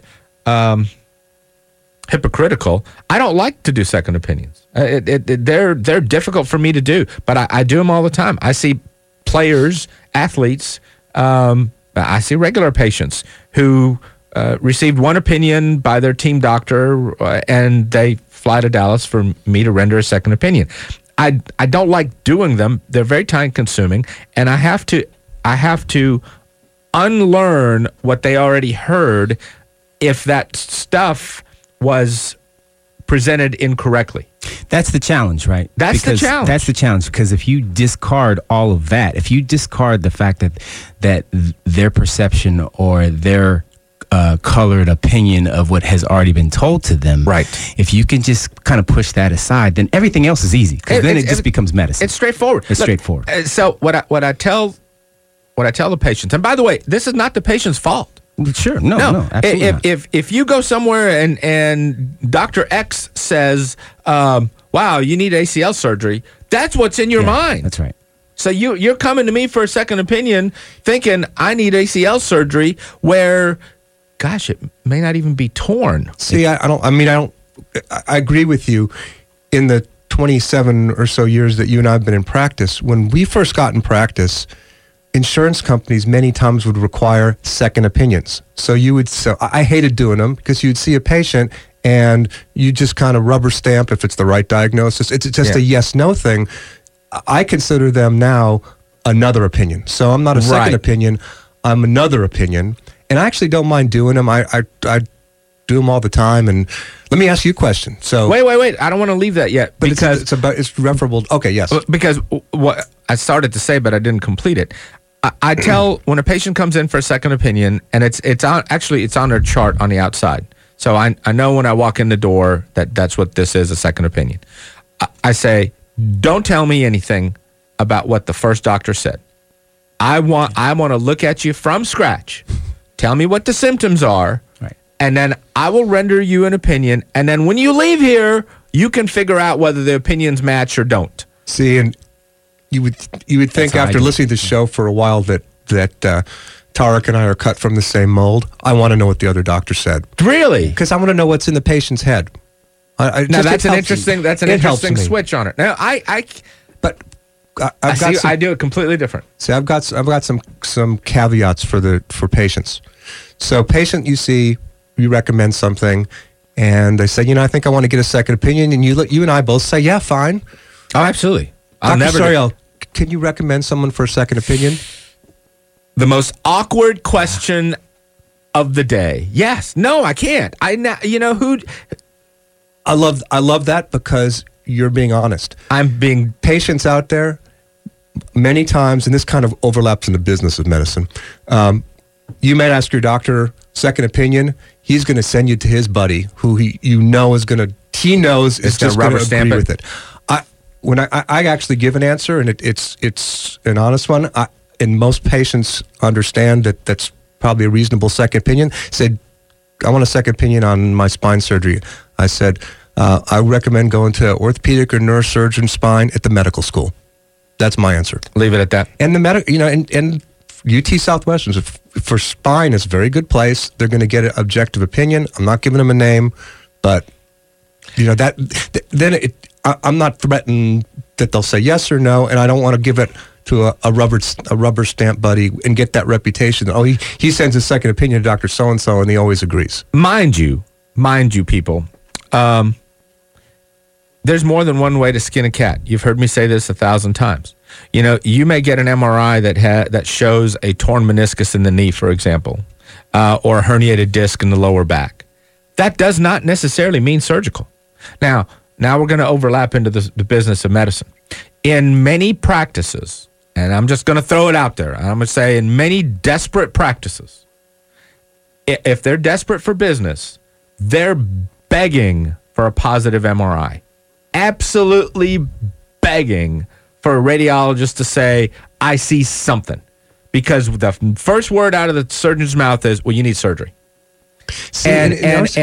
hypocritical, I don't like to do second opinions. They're difficult for me to do, but I do them all the time. I see players, athletes, I see regular patients who received one opinion by their team doctor, and they fly to Dallas for me to render a second opinion. I don't like doing them. They're very time consuming, and I have to unlearn what they already heard if that stuff was presented incorrectly. That's the challenge, right? That's the challenge, because if you discard all of that, if you discard the fact that their perception or their colored opinion of what has already been told to them, right? If you can just kind of push that aside, then everything else is easy, because then it just becomes medicine. It's straightforward. It's straightforward. So what I tell the patients, and by the way, this is not the patient's fault. Sure, no, absolutely not. If you go somewhere and Dr. X says, wow, you need ACL surgery, that's what's in your mind. That's right. So you're coming to me for a second opinion thinking I need ACL surgery where, gosh, it may not even be torn. See, I agree with you. In the 27 or so years that you and I have been in practice, when we first got in practice, insurance companies many times would require second opinions. So I hated doing them, because you'd see a patient and you just kind of rubber stamp if it's the right diagnosis. It's just a yes-no thing. I consider them now another opinion. So I'm not a second opinion. I'm another opinion. And I actually don't mind doing them. I do them all the time. And let me ask you a question. So wait. I don't want to leave that yet, but because it's referable. Okay, yes. Because what I started to say, but I didn't complete it. I tell when a patient comes in for a second opinion, and it's on their chart on the outside. So I know when I walk in the door that's what this is, a second opinion. I say, don't tell me anything about what the first doctor said. I want to look at you from scratch. Tell me what the symptoms are, right, and then I will render you an opinion. And then when you leave here, you can figure out whether the opinions match or don't. See, and you would think after listening to the show for a while that Tarek and I are cut from the same mold. I want to know what the other doctor said. Really? Because I want to know what's in the patient's head. Now that's an interesting switch on it. Now I do it completely different. See, I've got some caveats for patients. So patient you see you recommend something, and they say, I think I want to get a second opinion, and you and I both say, yeah, fine. Oh, absolutely. Dr. Sorial, can you recommend someone for a second opinion? The most awkward question of the day. Yes. No, I can't. I love that because you're being honest. I'm being patients out there many times, and this kind of overlaps in the business of medicine. You might ask your doctor second opinion. He's going to send you to his buddy who he knows is just going to agree with it. When I actually give an answer, and it's an honest one, and most patients understand that that's probably a reasonable second opinion. Said, I want a second opinion on my spine surgery. I said, I recommend going to orthopedic or neurosurgeon spine at the medical school. That's my answer. Leave it at that. And the and UT Southwestern for spine is a very good place. They're going to get an objective opinion. I'm not giving them a name, but I'm not threatened that they'll say yes or no, and I don't want to give it to a rubber stamp buddy and get that reputation. Oh, he sends his second opinion to Dr. So-and-so, and he always agrees. Mind you, people, there's more than one way to skin a cat. You've heard me say this 1,000 times. You may get an MRI that shows a torn meniscus in the knee, for example, or a herniated disc in the lower back. That does not necessarily mean surgical. Now we're going to overlap into the business of medicine. In many practices, and I'm just going to throw it out there, I'm going to say in many desperate practices, if they're desperate for business, they're begging for a positive MRI. Absolutely begging for a radiologist to say, I see something. Because the first word out of the surgeon's mouth is, well, you need surgery. And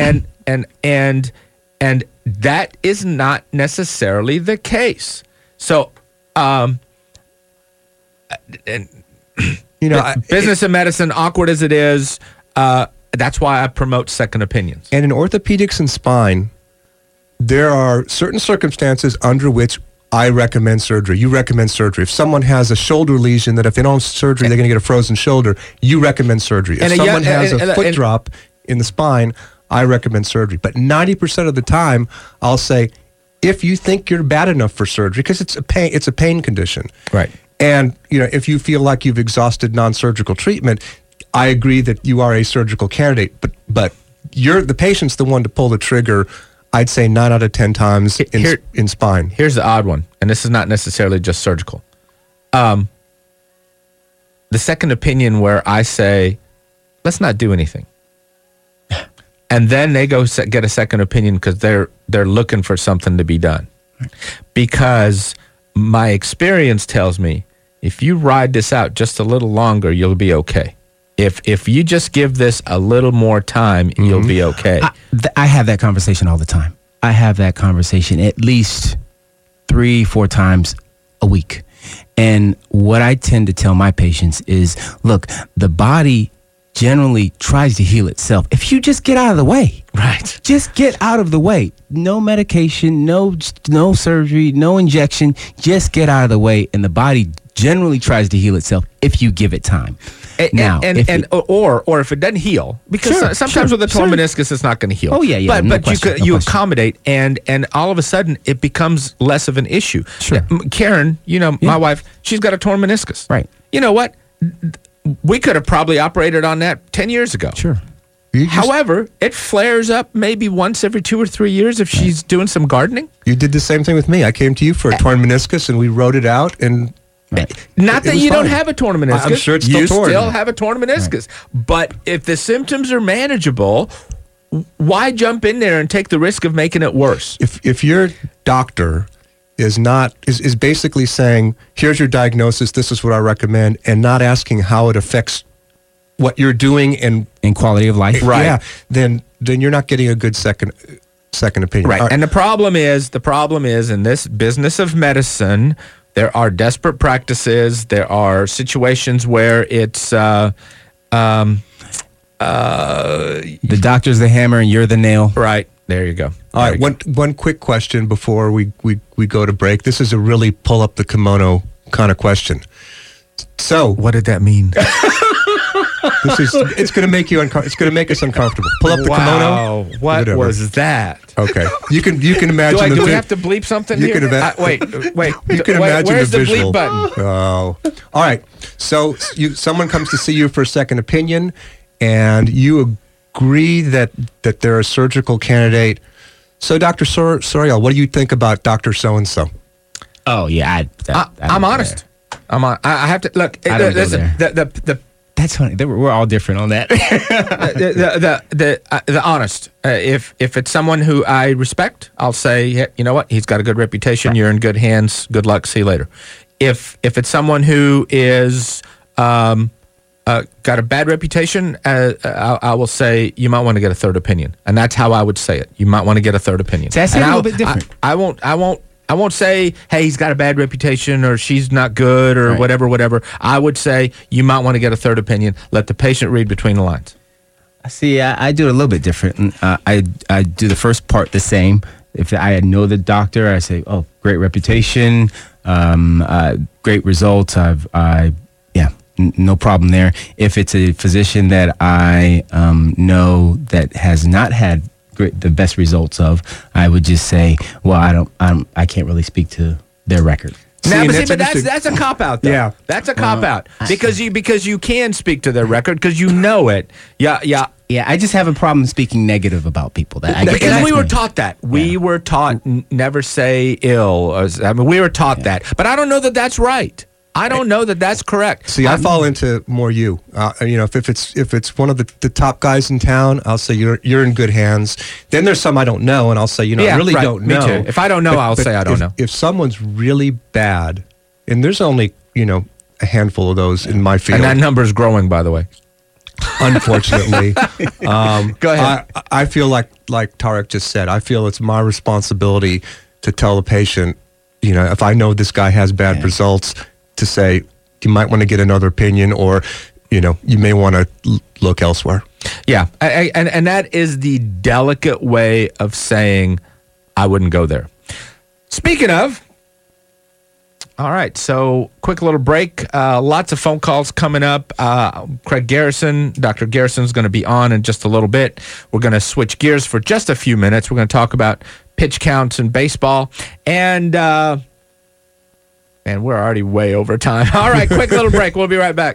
that is not necessarily the case. So, business and medicine, awkward as it is, that's why I promote second opinions. And in orthopedics and spine, there are certain circumstances under which I recommend surgery. You recommend surgery. If someone has a shoulder lesion that if they don't have surgery, they're going to get a frozen shoulder, you recommend surgery. If someone has a foot drop in the spine, I recommend surgery. But 90% of the time, I'll say, if you think you're bad enough for surgery, because it's a pain condition. Right. And, if you feel like you've exhausted non-surgical treatment, I agree that you are a surgical candidate. But the patient's the one to pull the trigger, I'd say 9 out of 10 times in spine. Here's the odd one, and this is not necessarily just surgical. The second opinion where I say, let's not do anything. And then they go get a second opinion because they're looking for something to be done. Because my experience tells me, if you ride this out just a little longer, you'll be okay. If you just give this a little more time, you'll be okay. I have that conversation all the time. I have that conversation at least 3-4 times a week. And what I tend to tell my patients is, look, the body generally tries to heal itself. If you just get out of the way. Right. Just get out of the way. No medication, no surgery, no injection. Just get out of the way. And the body generally tries to heal itself if you give it time. Or if it doesn't heal, because sometimes with a torn meniscus, it's not going to heal. Oh yeah. But you accommodate, and all of a sudden it becomes less of an issue. Sure. Karen, my wife, she's got a torn meniscus. Right. You know what? We could have probably operated on that 10 years ago. Sure. However, it flares up maybe once every 2 or 3 years if she's doing some gardening. You did the same thing with me. I came to you for a torn meniscus, and we wrote it out, and not that you don't have a torn meniscus. I'm sure it's still torn. You still have a torn meniscus. Right. But if the symptoms are manageable, why jump in there and take the risk of making it worse? If your doctor is basically saying, here's your diagnosis, this is what I recommend, and not asking how it affects what you're doing and quality of life, right? Yeah, then you're not getting a good second opinion, right? And the problem is in this business of medicine, there are desperate practices. There are situations where it's the doctor's the hammer and you're the nail. Right. There you go. All right. One quick question before we go to break. This is a really pull up the kimono kind of question. So what did that mean? It's going to make you it's going to make us uncomfortable. Pull up the kimono. What Whatever. was that? Okay. You can imagine Do we have to bleep something You here? can wait. You can imagine where's the the visual. bleep button? Oh. All right. So someone comes to see you for a second opinion, and you agree that they're a surgical candidate. So, Dr. Sorial, what do you think about Dr. So-and-so? Oh yeah, I'm honest. I have to look. I don't go Listen, there. That's funny. We're all different on that. the honest. If it's someone who I respect, I'll say, yeah, you know what, he's got a good reputation. You're in good hands. Good luck. See you later. If it's someone who is got a bad reputation, I will say you might want to get a third opinion, and that's how I would say it. You might want to get a third opinion. So that's a little bit different. I won't say, hey, he's got a bad reputation or she's not good or whatever. I would say you might want to get a third opinion. Let the patient read between the lines. See, I do it a little bit different. I do the first part the same. If I know the doctor, I say, oh, great reputation, great results. No problem there. If it's a physician that I know that has not had the best results of, I would just say, well, I can't really speak to their record. That's a cop out though. Yeah. That's a cop out because you can speak to their record because you know it. Yeah. I just have a problem speaking negative about people. Because we were taught that. We were taught never say ill. We were taught that. But I don't know that that's right. I don't know that that's correct. See, I fall into more you. If it's one of the top guys in town, I'll say you're in good hands. Then there's some I don't know, and I'll say, I really don't know. Me too. If I don't know, I'll say I don't know. If someone's really bad, and there's only a handful of those in my field, and that number is growing, by the way. Unfortunately, go ahead. I feel like Tarek just said. I feel it's my responsibility to tell the patient, if I know this guy has bad results, to say you might want to get another opinion, or you may want to look elsewhere. Yeah, and that is the delicate way of saying I wouldn't go there. Speaking of, all right, so quick little break. Lots of phone calls coming up. Craig Garrison, Dr. Garrison is going to be on in just a little bit. We're going to switch gears for just a few minutes. We're going to talk about pitch counts in baseball, and we're already way over time. All right, quick little break. We'll be right back.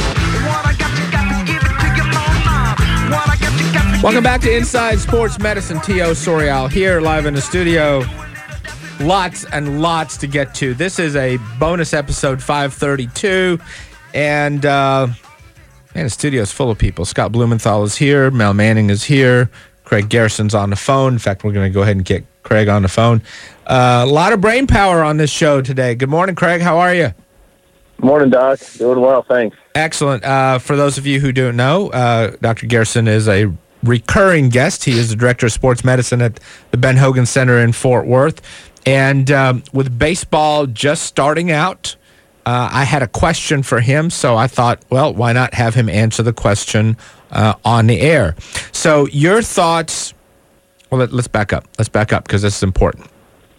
Welcome back to Inside Sports Medicine. T.O. Sorial here, live in the studio. Lots and lots to get to. This is a bonus episode 532, and the studio is full of people. Scott Blumenthal is here. Mel Manning is here. Craig Garrison's on the phone. In fact, we're going to go ahead and get Craig on the phone. A lot of brain power on this show today. Good morning, Craig. How are you? Morning, Doc. Doing well, thanks. Excellent. For those of you who don't know, Dr. Garrison is a recurring guest. He is the director of sports medicine at the Ben Hogan Center in Fort Worth. And with baseball just starting out, I had a question for him, so I thought, well, why not have him answer the question on the air? So your thoughts. Well, let's back up. Let's back up because this is important.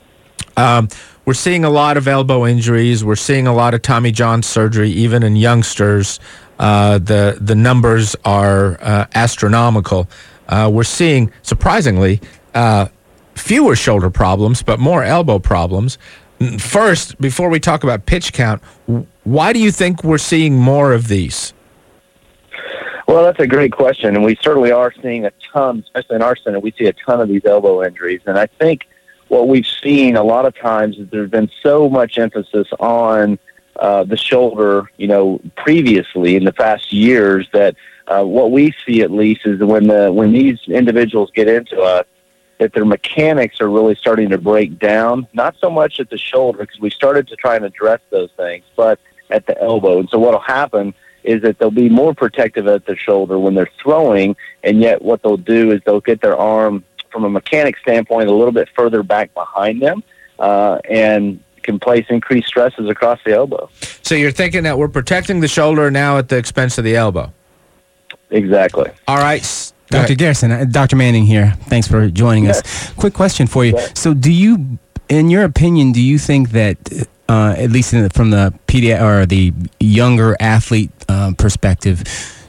We're seeing a lot of elbow injuries. We're seeing a lot of Tommy John surgery, even in youngsters. The numbers are astronomical. We're seeing, surprisingly, fewer shoulder problems, but more elbow problems. First, before we talk about pitch count, why do you think we're seeing more of these? Well, that's a great question, and we certainly are seeing a ton, especially in our center, we see a ton of these elbow injuries. And I think what we've seen a lot of times is there's been so much emphasis on the shoulder, previously in the past years that what we see at least is when these individuals get into us, that their mechanics are really starting to break down, not so much at the shoulder, because we started to try and address those things, but at the elbow. And so what will happen is that they'll be more protective at the shoulder when they're throwing, and yet what they'll do is they'll get their arm, from a mechanic standpoint, a little bit further back behind them, and can place increased stresses across the elbow. So you're thinking that we're protecting the shoulder now at the expense of the elbow? Exactly. All right. Dr. Garrison, Dr. Manning here. Thanks for joining us. Quick question for you. Yeah. So in your opinion, do you think that, at least from the the younger athlete perspective,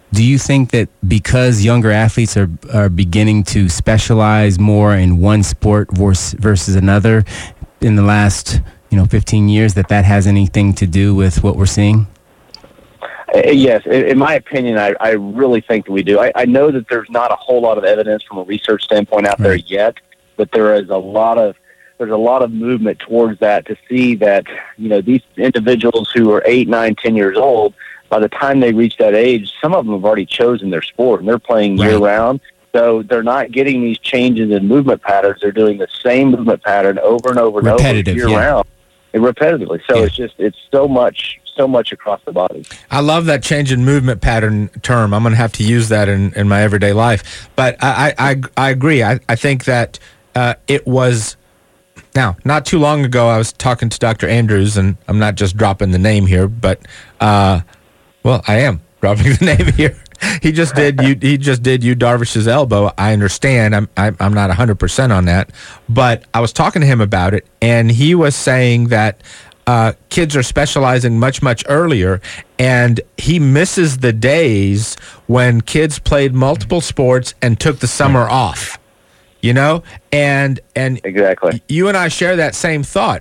Do you think that because younger athletes are beginning to specialize more in one sport versus another in the last 15 years, that has anything to do with what we're seeing? Yes, in my opinion, I really think that we do. I know that there's not a whole lot of evidence from a research standpoint out there yet, but there is a lot of movement towards that to see that these individuals who are 8, 9, 10 years old, by the time they reach that age, some of them have already chosen their sport and they're playing year round. So they're not getting these changes in movement patterns. They're doing the same movement pattern over and over and over year round, and repetitively. So it's so much across the body. I love that change in movement pattern term. I'm going to have to use that in my everyday life. But I agree. I think that it was. Now, not too long ago, I was talking to Dr. Andrews, and I'm not just dropping the name here, but well, I am dropping the name here. He just did Yu Darvish's elbow. I understand. I'm not 100% on that, but I was talking to him about it, and he was saying that kids are specializing much earlier, and he misses the days when kids played multiple sports and took the summer off. And exactly. You and I share that same thought.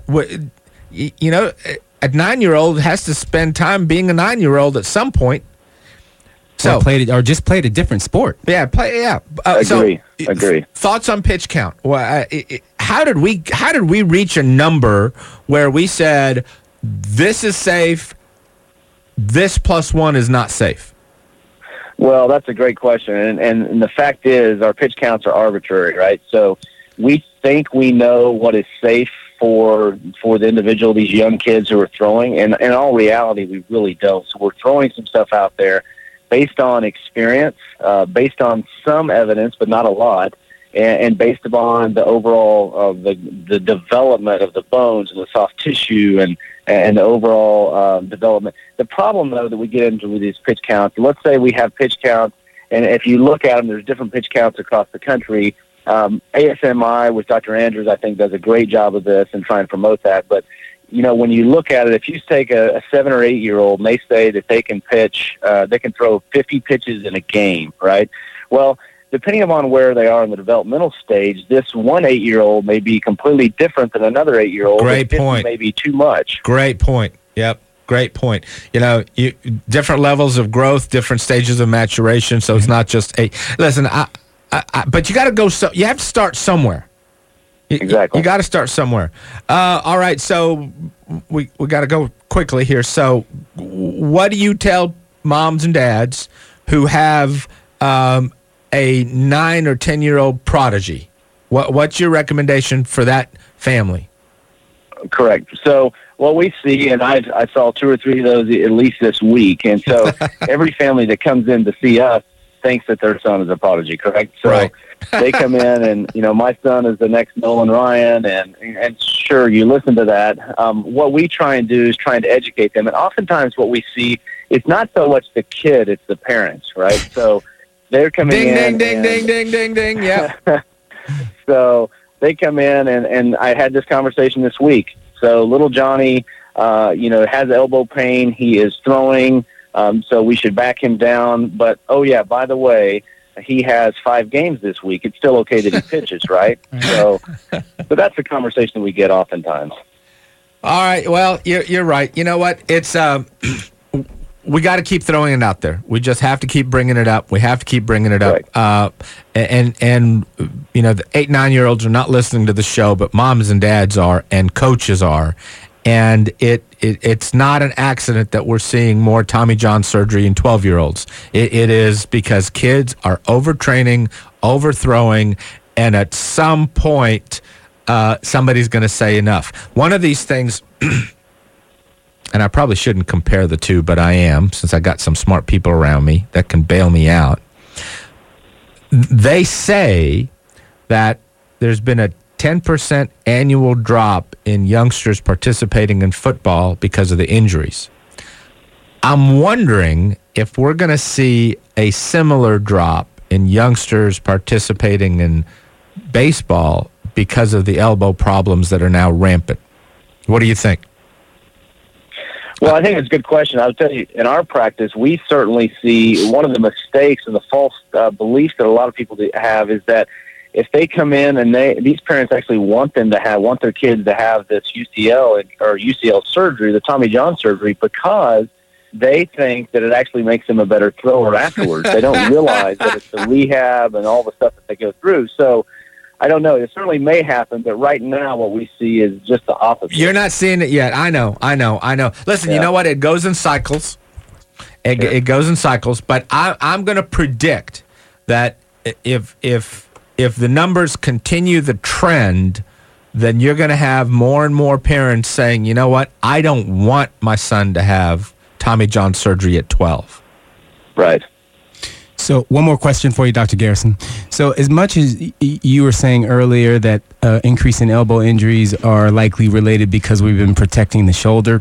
A 9-year-old has to spend time being a 9-year-old at some point. So just played a different sport. Yeah, Agree. Thoughts on pitch count? Well, how did we reach a number where we said this is safe, this +1 is not safe? Well, that's a great question, and the fact is our pitch counts are arbitrary, right? So we think we know what is safe for the individual, these young kids who are throwing, and in all reality, we really don't. So we're throwing some stuff out there based on experience, based on some evidence, but not a lot, and based upon the overall the development of the bones and the soft tissue and the overall development. The problem, though, that we get into with these pitch counts, let's say we have pitch counts, and if you look at them, there's different pitch counts across the country. ASMI with Dr. Andrews, I think, does a great job of this and try and promote that. But, when you look at it, if you take a 7 or 8-year-old and they say that they can pitch, they can throw 50 pitches in a game, right? Well, depending upon where they are in the developmental stage, this one 8-year-old may be completely different than another 8-year-old. Great point. May be too much. Great point. Yep. Great point. Different levels of growth, different stages of maturation. So it's not just listen, but you got to go. You have to start somewhere. Exactly. You got to start somewhere. All right. So we got to go quickly here. So what do you tell moms and dads who have a 9 or 10-year-old prodigy? What's your recommendation for that family? Correct. So what we see, and I saw 2 or 3 of those at least this week, and so every family that comes in to see us thinks that their son is a prodigy, correct? So they come in and, my son is the next Nolan Ryan, and sure, you listen to that. What we try and do is trying to educate them, and oftentimes what we see, it's not so much the kid, it's the parents, right? So they're coming in. Ding, yeah. So they come in, and I had this conversation this week. So little Johnny, has elbow pain. He is throwing. So we should back him down. But, by the way, he has 5 games this week. It's still okay that he pitches, right? So that's the conversation we get oftentimes. All right. Well, you're right. You know what? It's we got to keep throwing it out there. We just have to keep bringing it up. We have to keep bringing it up. Right. And the 8, 9-year-olds are not listening to the show, but moms and dads are, and coaches are. And it's not an accident that we're seeing more Tommy John surgery in 12-year-olds. It is because kids are overtraining, overthrowing, and at some point, somebody's going to say enough. One of these things, and I probably shouldn't compare the two, but I am, since I got some smart people around me that can bail me out. They say that there's been a 10% annual drop in youngsters participating in football because of the injuries. I'm wondering if we're going to see a similar drop in youngsters participating in baseball because of the elbow problems that are now rampant. What do you think? Well, I think it's a good question. I'll tell you, in our practice, we certainly see one of the mistakes and the false beliefs that a lot of people have is that if they come in and these parents actually want their kids to have this UCL surgery, the Tommy John surgery, because they think that it actually makes them a better thrower afterwards. They don't realize that it's the rehab and all the stuff that they go through. So I don't know. It certainly may happen, but right now what we see is just the opposite. You're not seeing it yet. I know. Listen, You know what? It goes in cycles. It goes in cycles. But I'm going to predict that if the numbers continue the trend, then you're going to have more and more parents saying, you know what? I don't want my son to have Tommy John surgery at 12. Right. So one more question for you, Dr. Garrison. So as much as you were saying earlier that increase in elbow injuries are likely related because we've been protecting the shoulder,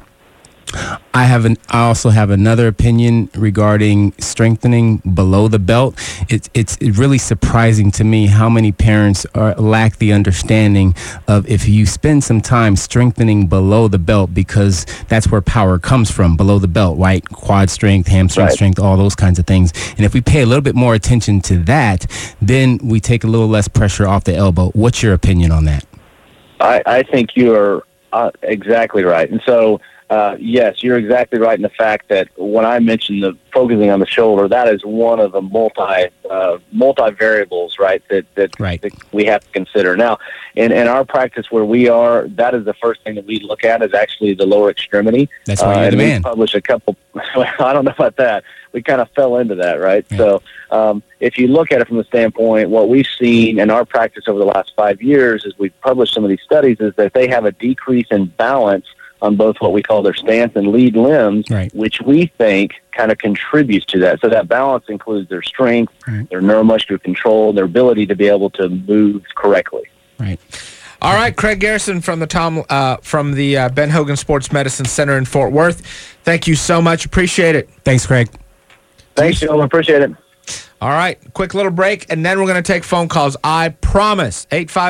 I also have another opinion regarding strengthening below the belt. It's really surprising to me how many parents lack the understanding of if you spend some time strengthening below the belt, because that's where power comes from, below the belt, right? Quad strength, hamstring strength, all those kinds of things. And if we pay a little bit more attention to that, then we take a little less pressure off the elbow. What's your opinion on that? I think you are exactly right. And so, yes, you're exactly right in the fact that when I mentioned the focusing on the shoulder, that is one of the multi variables, right? That we have to consider. Now, in our practice where we are, that is the first thing that we look at is actually the lower extremity. That's why you're the man. We publish a couple. I don't know about that. We kind of fell into that, right? Yeah. So, if you look at it from the standpoint, what we've seen in our practice over the last 5 years, as we've published some of these studies, is that they have a decrease in balance on both what we call their stance and lead limbs, which we think kind of contributes to that. So that balance includes their strength, their neuromuscular control, their ability to be able to move correctly. Right. All right, Craig Garrison from the Ben Hogan Sports Medicine Center in Fort Worth. Thank you so much. Appreciate it. Thanks, Craig. Thanks, gentlemen. Appreciate it. All right, quick little break, and then we're going to take phone calls. I promise.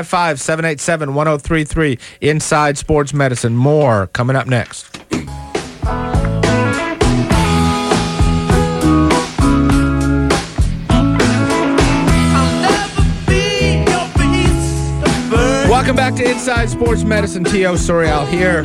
855-787-1033, Inside Sports Medicine. More coming up next. Welcome back to Inside Sports Medicine. T.O. Sorial here.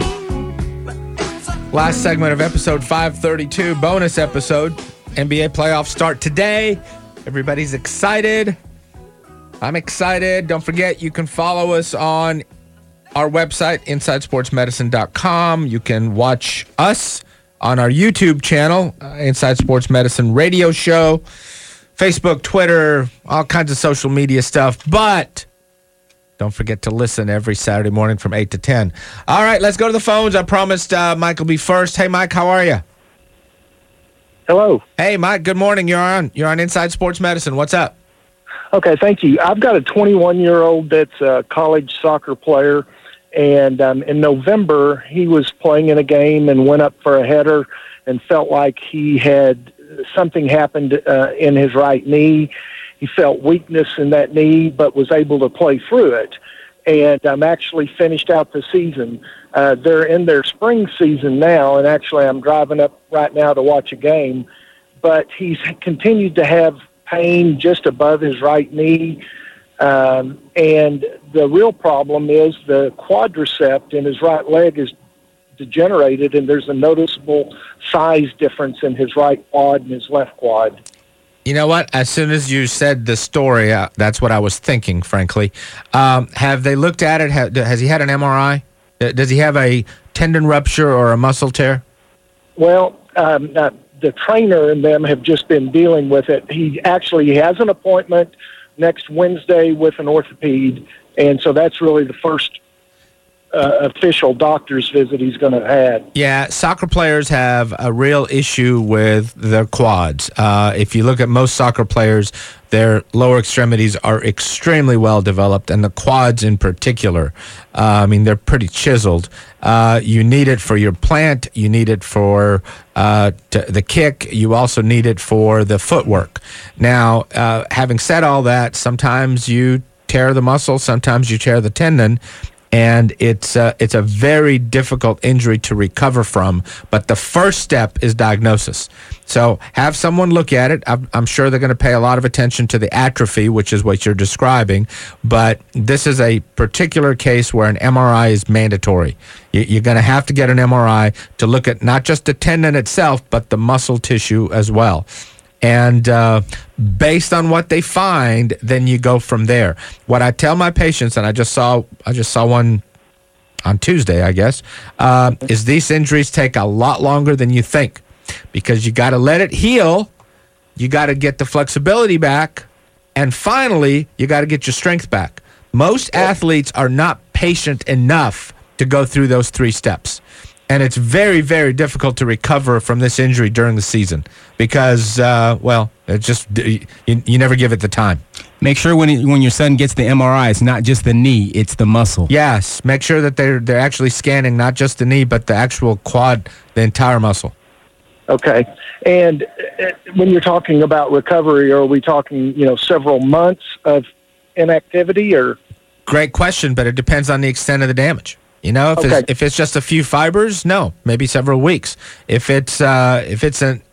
Last segment of episode 532, bonus episode. NBA playoffs start today. Everybody's excited. I'm excited. Don't forget, you can follow us on our website, InsideSportsMedicine.com. You can watch us on our YouTube channel, Inside Sports Medicine Radio Show, Facebook, Twitter, all kinds of social media stuff. But don't forget to listen every Saturday morning from 8 to 10. All right, let's go to the phones. I promised Mike will be first. Hey, Mike, how are you? Hello. Hey, Mike, good morning. You're on Inside Sports Medicine. What's up? Okay, thank you. I've got a 21-year-old that's a college soccer player, and in November he was playing in a game and went up for a header and felt like he had something happened in his right knee. He felt weakness in that knee but was able to play through it, and actually finished out the season. They're in their spring season now, and actually I'm driving up right now to watch a game, but he's continued to have pain just above his right knee, and the real problem is the quadricep in his right leg is degenerated, and there's a noticeable size difference in his right quad and his left quad. You know what? As soon as you said the story, that's what I was thinking, frankly. Have they looked at it? Has he had an MRI? Does he have a tendon rupture or a muscle tear? Well, the trainer and them have just been dealing with it. He has an appointment next Wednesday with an orthoped, and so that's really the first official doctor's visit he's going to have. Yeah, soccer players have a real issue with their quads. If you look at most soccer players, their lower extremities are extremely well developed, and the quads in particular. They're pretty chiseled. You need it for your plant. You need it for the kick. You also need it for the footwork. Now, having said all that, sometimes you tear the muscle, sometimes you tear the tendon. and it's a very difficult injury to recover from. But the first step is diagnosis. So have someone look at it. I'm sure they're going to pay a lot of attention to the atrophy, which is what you're describing. But this is a particular case where an MRI is mandatory. You're going to have to get an MRI to look at not just the tendon itself, but the muscle tissue as well. And based on what they find, then you go from there. What I tell my patients, and I just saw one on Tuesday, I guess, is these injuries take a lot longer than you think, because you got to let it heal, you got to get the flexibility back, and finally, you got to get your strength back. Most athletes are not patient enough to go through those 3 steps. And it's very, very difficult to recover from this injury during the season because, it's just you never give it the time. Make sure when your son gets the MRI, it's not just the knee, it's the muscle. Yes, make sure that they're actually scanning not just the knee, but the actual quad, the entire muscle. Okay. And when you're talking about recovery, are we talking, several months of inactivity or? Great question, but it depends on the extent of the damage. If it's just a few fibers, no, maybe several weeks. I'm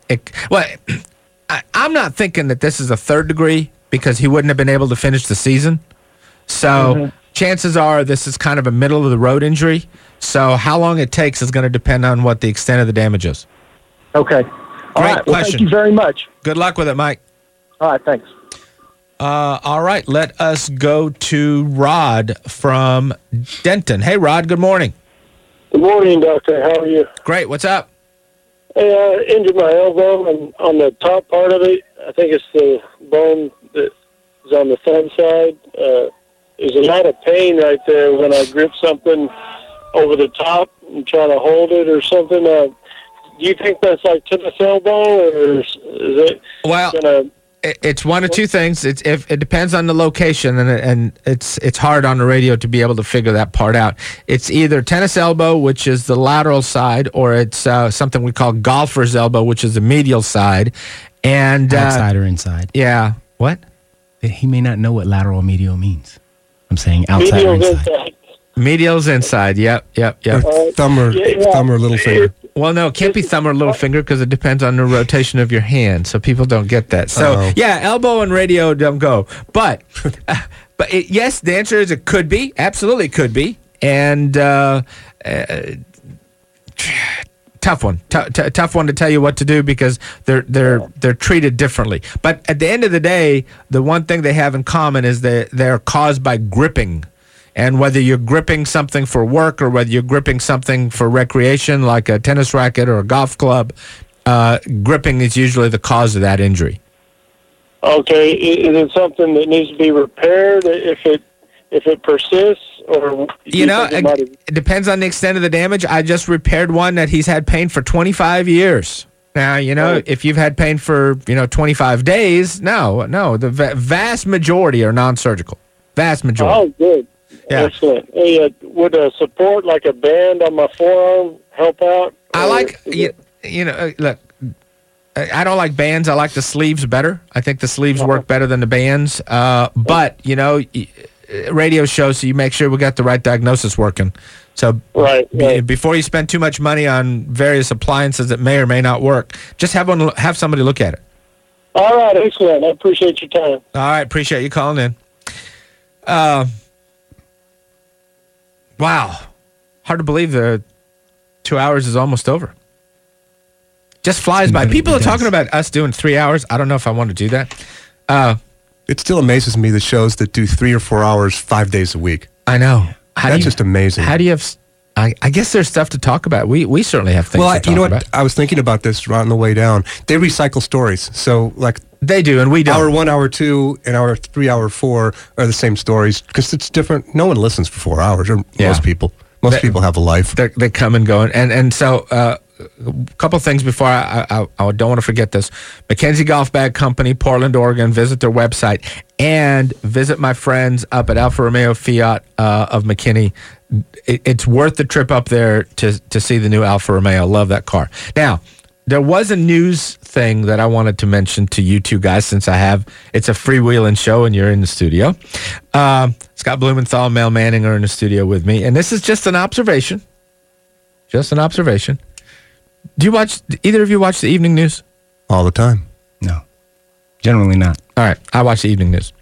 not thinking that this is a 3rd degree because he wouldn't have been able to finish the season. So chances are this is kind of a middle of the road injury. So how long it takes is going to depend on what the extent of the damage is. Okay. All right. Well, thank you very much. Good luck with it, Mike. All right. Thanks. All right, let us go to Rod from Denton. Hey, Rod, good morning. Good morning, Doctor. How are you? Great. What's up? Hey, I injured my elbow, and on the top part of it, I think it's the bone that is on the thumb side. There's a lot of pain right there when I grip something over the top and try to hold it or something. Do you think that's like tennis elbow, or is it gonna... It's one of two things. It depends on the location, and it's hard on the radio to be able to figure that part out. It's either tennis elbow, which is the lateral side, or it's something we call golfer's elbow, which is the medial side. And outside or inside? Yeah. What? He may not know what lateral or medial means. I'm saying outside or inside. Medial's inside. Yep. Thumb or little finger. Well, no, it can't be thumb or little finger because it depends on the rotation of your hand. So people don't get that. So, elbow and radio don't go. But yes, the answer is it could be. Absolutely could be. And tough one. Tough one to tell you what to do because they're treated differently. But at the end of the day, the one thing they have in common is that they're caused by gripping. And whether you're gripping something for work or whether you're gripping something for recreation, like a tennis racket or a golf club, gripping is usually the cause of that injury. Okay, is it something that needs to be repaired if it persists, or it depends on the extent of the damage. I just repaired one that he's had pain for 25 years. Now, if you've had pain for 25 days, no, the vast majority are non-surgical. Vast majority. Oh, good. Yeah. Excellent. Hey, would a support like a band on my forearm help out? I like, look, I don't like bands. I like the sleeves better. I think the sleeves work better than the bands. But, radio show, so you make sure we got the right diagnosis working. So before you spend too much money on various appliances that may or may not work, just have somebody look at it. All right, excellent. I appreciate your time. All right, appreciate you calling in. Wow. Hard to believe the 2 hours is almost over. Just flies by. People are talking about us doing 3 hours. I don't know if I want to do that. It still amazes me the shows that do 3 or 4 hours 5 days a week. I know. That's just amazing. How do you have... I guess there's stuff to talk about. We certainly have things to talk about. Well, you know what? I was thinking about this right on the way down. They recycle stories. So, like... They do, and we don't. Hour 1, hour 2, and hour 3, hour 4 are the same stories because it's different. No one listens for 4 hours, or most people. Most people have a life. They come and go. And so a couple things before I don't want to forget this. Mackenzie Golf Bag Company, Portland, Oregon. Visit their website and visit my friends up at Alfa Romeo Fiat of McKinney. It's worth the trip up there to see the new Alfa Romeo. Love that car. Now, there was a news thing that I wanted to mention to you two guys since it's a freewheeling show and you're in the studio. Scott Blumenthal and Mel Manning are in the studio with me, and this is just an observation. Just an observation. Either of you watch the evening news? All the time. No, generally not. All right, I watch the evening news.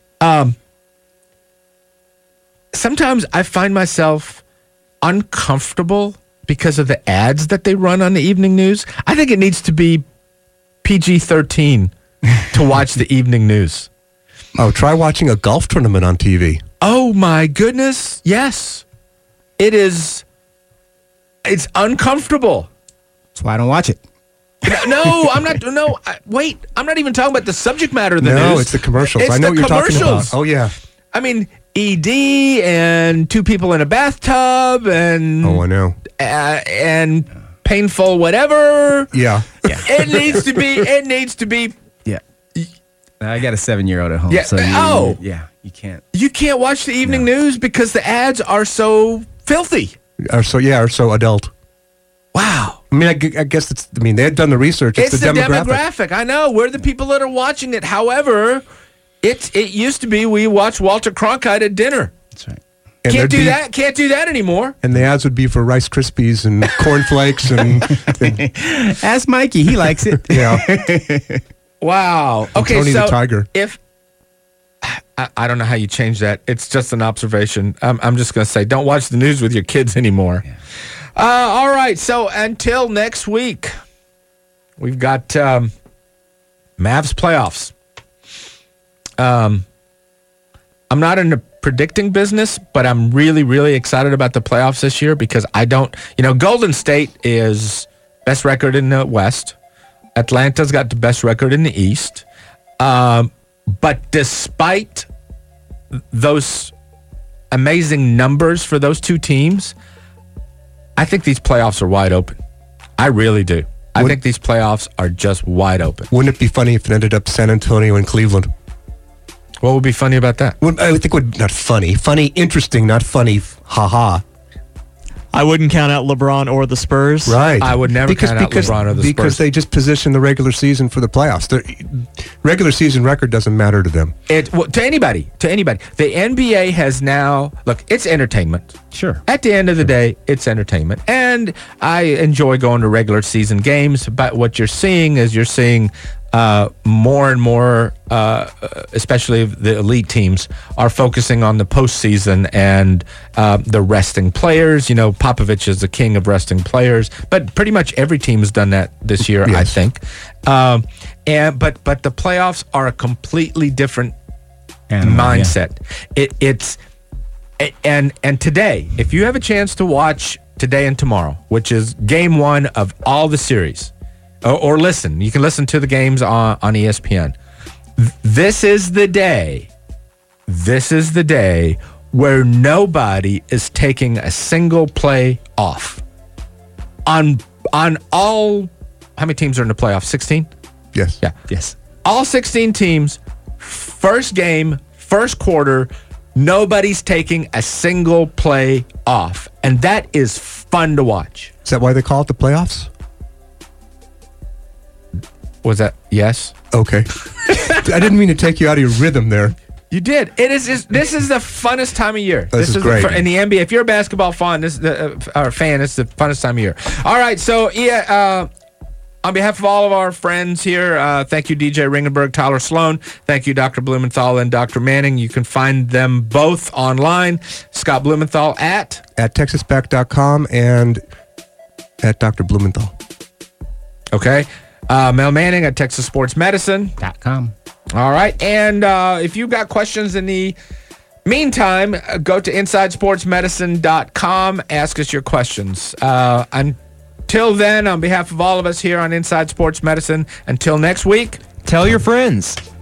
Sometimes I find myself uncomfortable because of the ads that they run on the evening news. I think it needs to be PG-13 to watch the evening news. Oh, try watching a golf tournament on TV. Oh my goodness, yes. It's uncomfortable. That's why I don't watch it. No, I'm not. No, wait. I'm not even talking about the subject matter of the news. No, it's the commercials. I know what you're talking about. Oh, yeah. I mean, ED and two people in a bathtub and... Oh, I know. And painful whatever. Yeah. It needs to be. Yeah. I got a 7-year-old at home. Yeah. So you can't. You can't watch the evening news because the ads are so filthy. Or so adult. Wow. I mean, I guess they had done the research. It's the demographic. I know. We're the people that are watching it. However, it used to be we watched Walter Cronkite at dinner. That's right. And Can't do that anymore. And the ads would be for Rice Krispies and cornflakes and ask Mikey, he likes it. Yeah. Wow. And Okay, Tony so the Tiger. if I don't know how you change that. It's just an observation. I'm just going to say, don't watch the news with your kids anymore. Yeah. All right. So until next week, we've got Mavs playoffs. I'm not in the predicting business, but I'm really, really excited about the playoffs this year because Golden State is best record in the West. Atlanta's got the best record in the East. But despite those amazing numbers for those two teams, I think these playoffs are wide open. I really do. I think these playoffs are just wide open. Wouldn't it be funny if it ended up San Antonio and Cleveland? What would be funny about that? I think not funny. Funny, interesting, not funny. Ha-ha. I wouldn't count out LeBron or the Spurs. Right. I would never count out LeBron or the Spurs. Because they just position the regular season for the playoffs. The regular season record doesn't matter to them. To anybody. The NBA has now... Look, it's entertainment. Sure. At the end of the day, it's entertainment. And I enjoy going to regular season games, but what you're seeing is more and more, especially the elite teams, are focusing on the postseason and the resting players. Popovich is the king of resting players, but pretty much every team has done that this year, yes. I think. But the playoffs are a completely different mindset. Yeah. And today, if you have a chance to watch today and tomorrow, which is game one of all the series. Or listen. You can listen to the games on ESPN. This is the day where nobody is taking a single play off. On all, how many teams are in the playoffs? 16? Yes. Yeah. Yes. All 16 teams, first game, first quarter, nobody's taking a single play off. And that is fun to watch. Is that why they call it the playoffs? Was that yes? Okay. I didn't mean to take you out of your rhythm there. You did. This is the funnest time of year. This is great. In the NBA, if you're a basketball fan, this is the funnest time of year. All right, so on behalf of all of our friends here, thank you, DJ Ringenberg, Tyler Sloan. Thank you, Dr. Blumenthal and Dr. Manning. You can find them both online. Scott Blumenthal at TexasPac.com and at Dr. Blumenthal. Okay. Mel Manning at TexasSportsMedicine.com. All right. And if you've got questions in the meantime, go to InsideSportsMedicine.com. Ask us your questions. Until then, on behalf of all of us here on Inside Sports Medicine, until next week, tell your friends.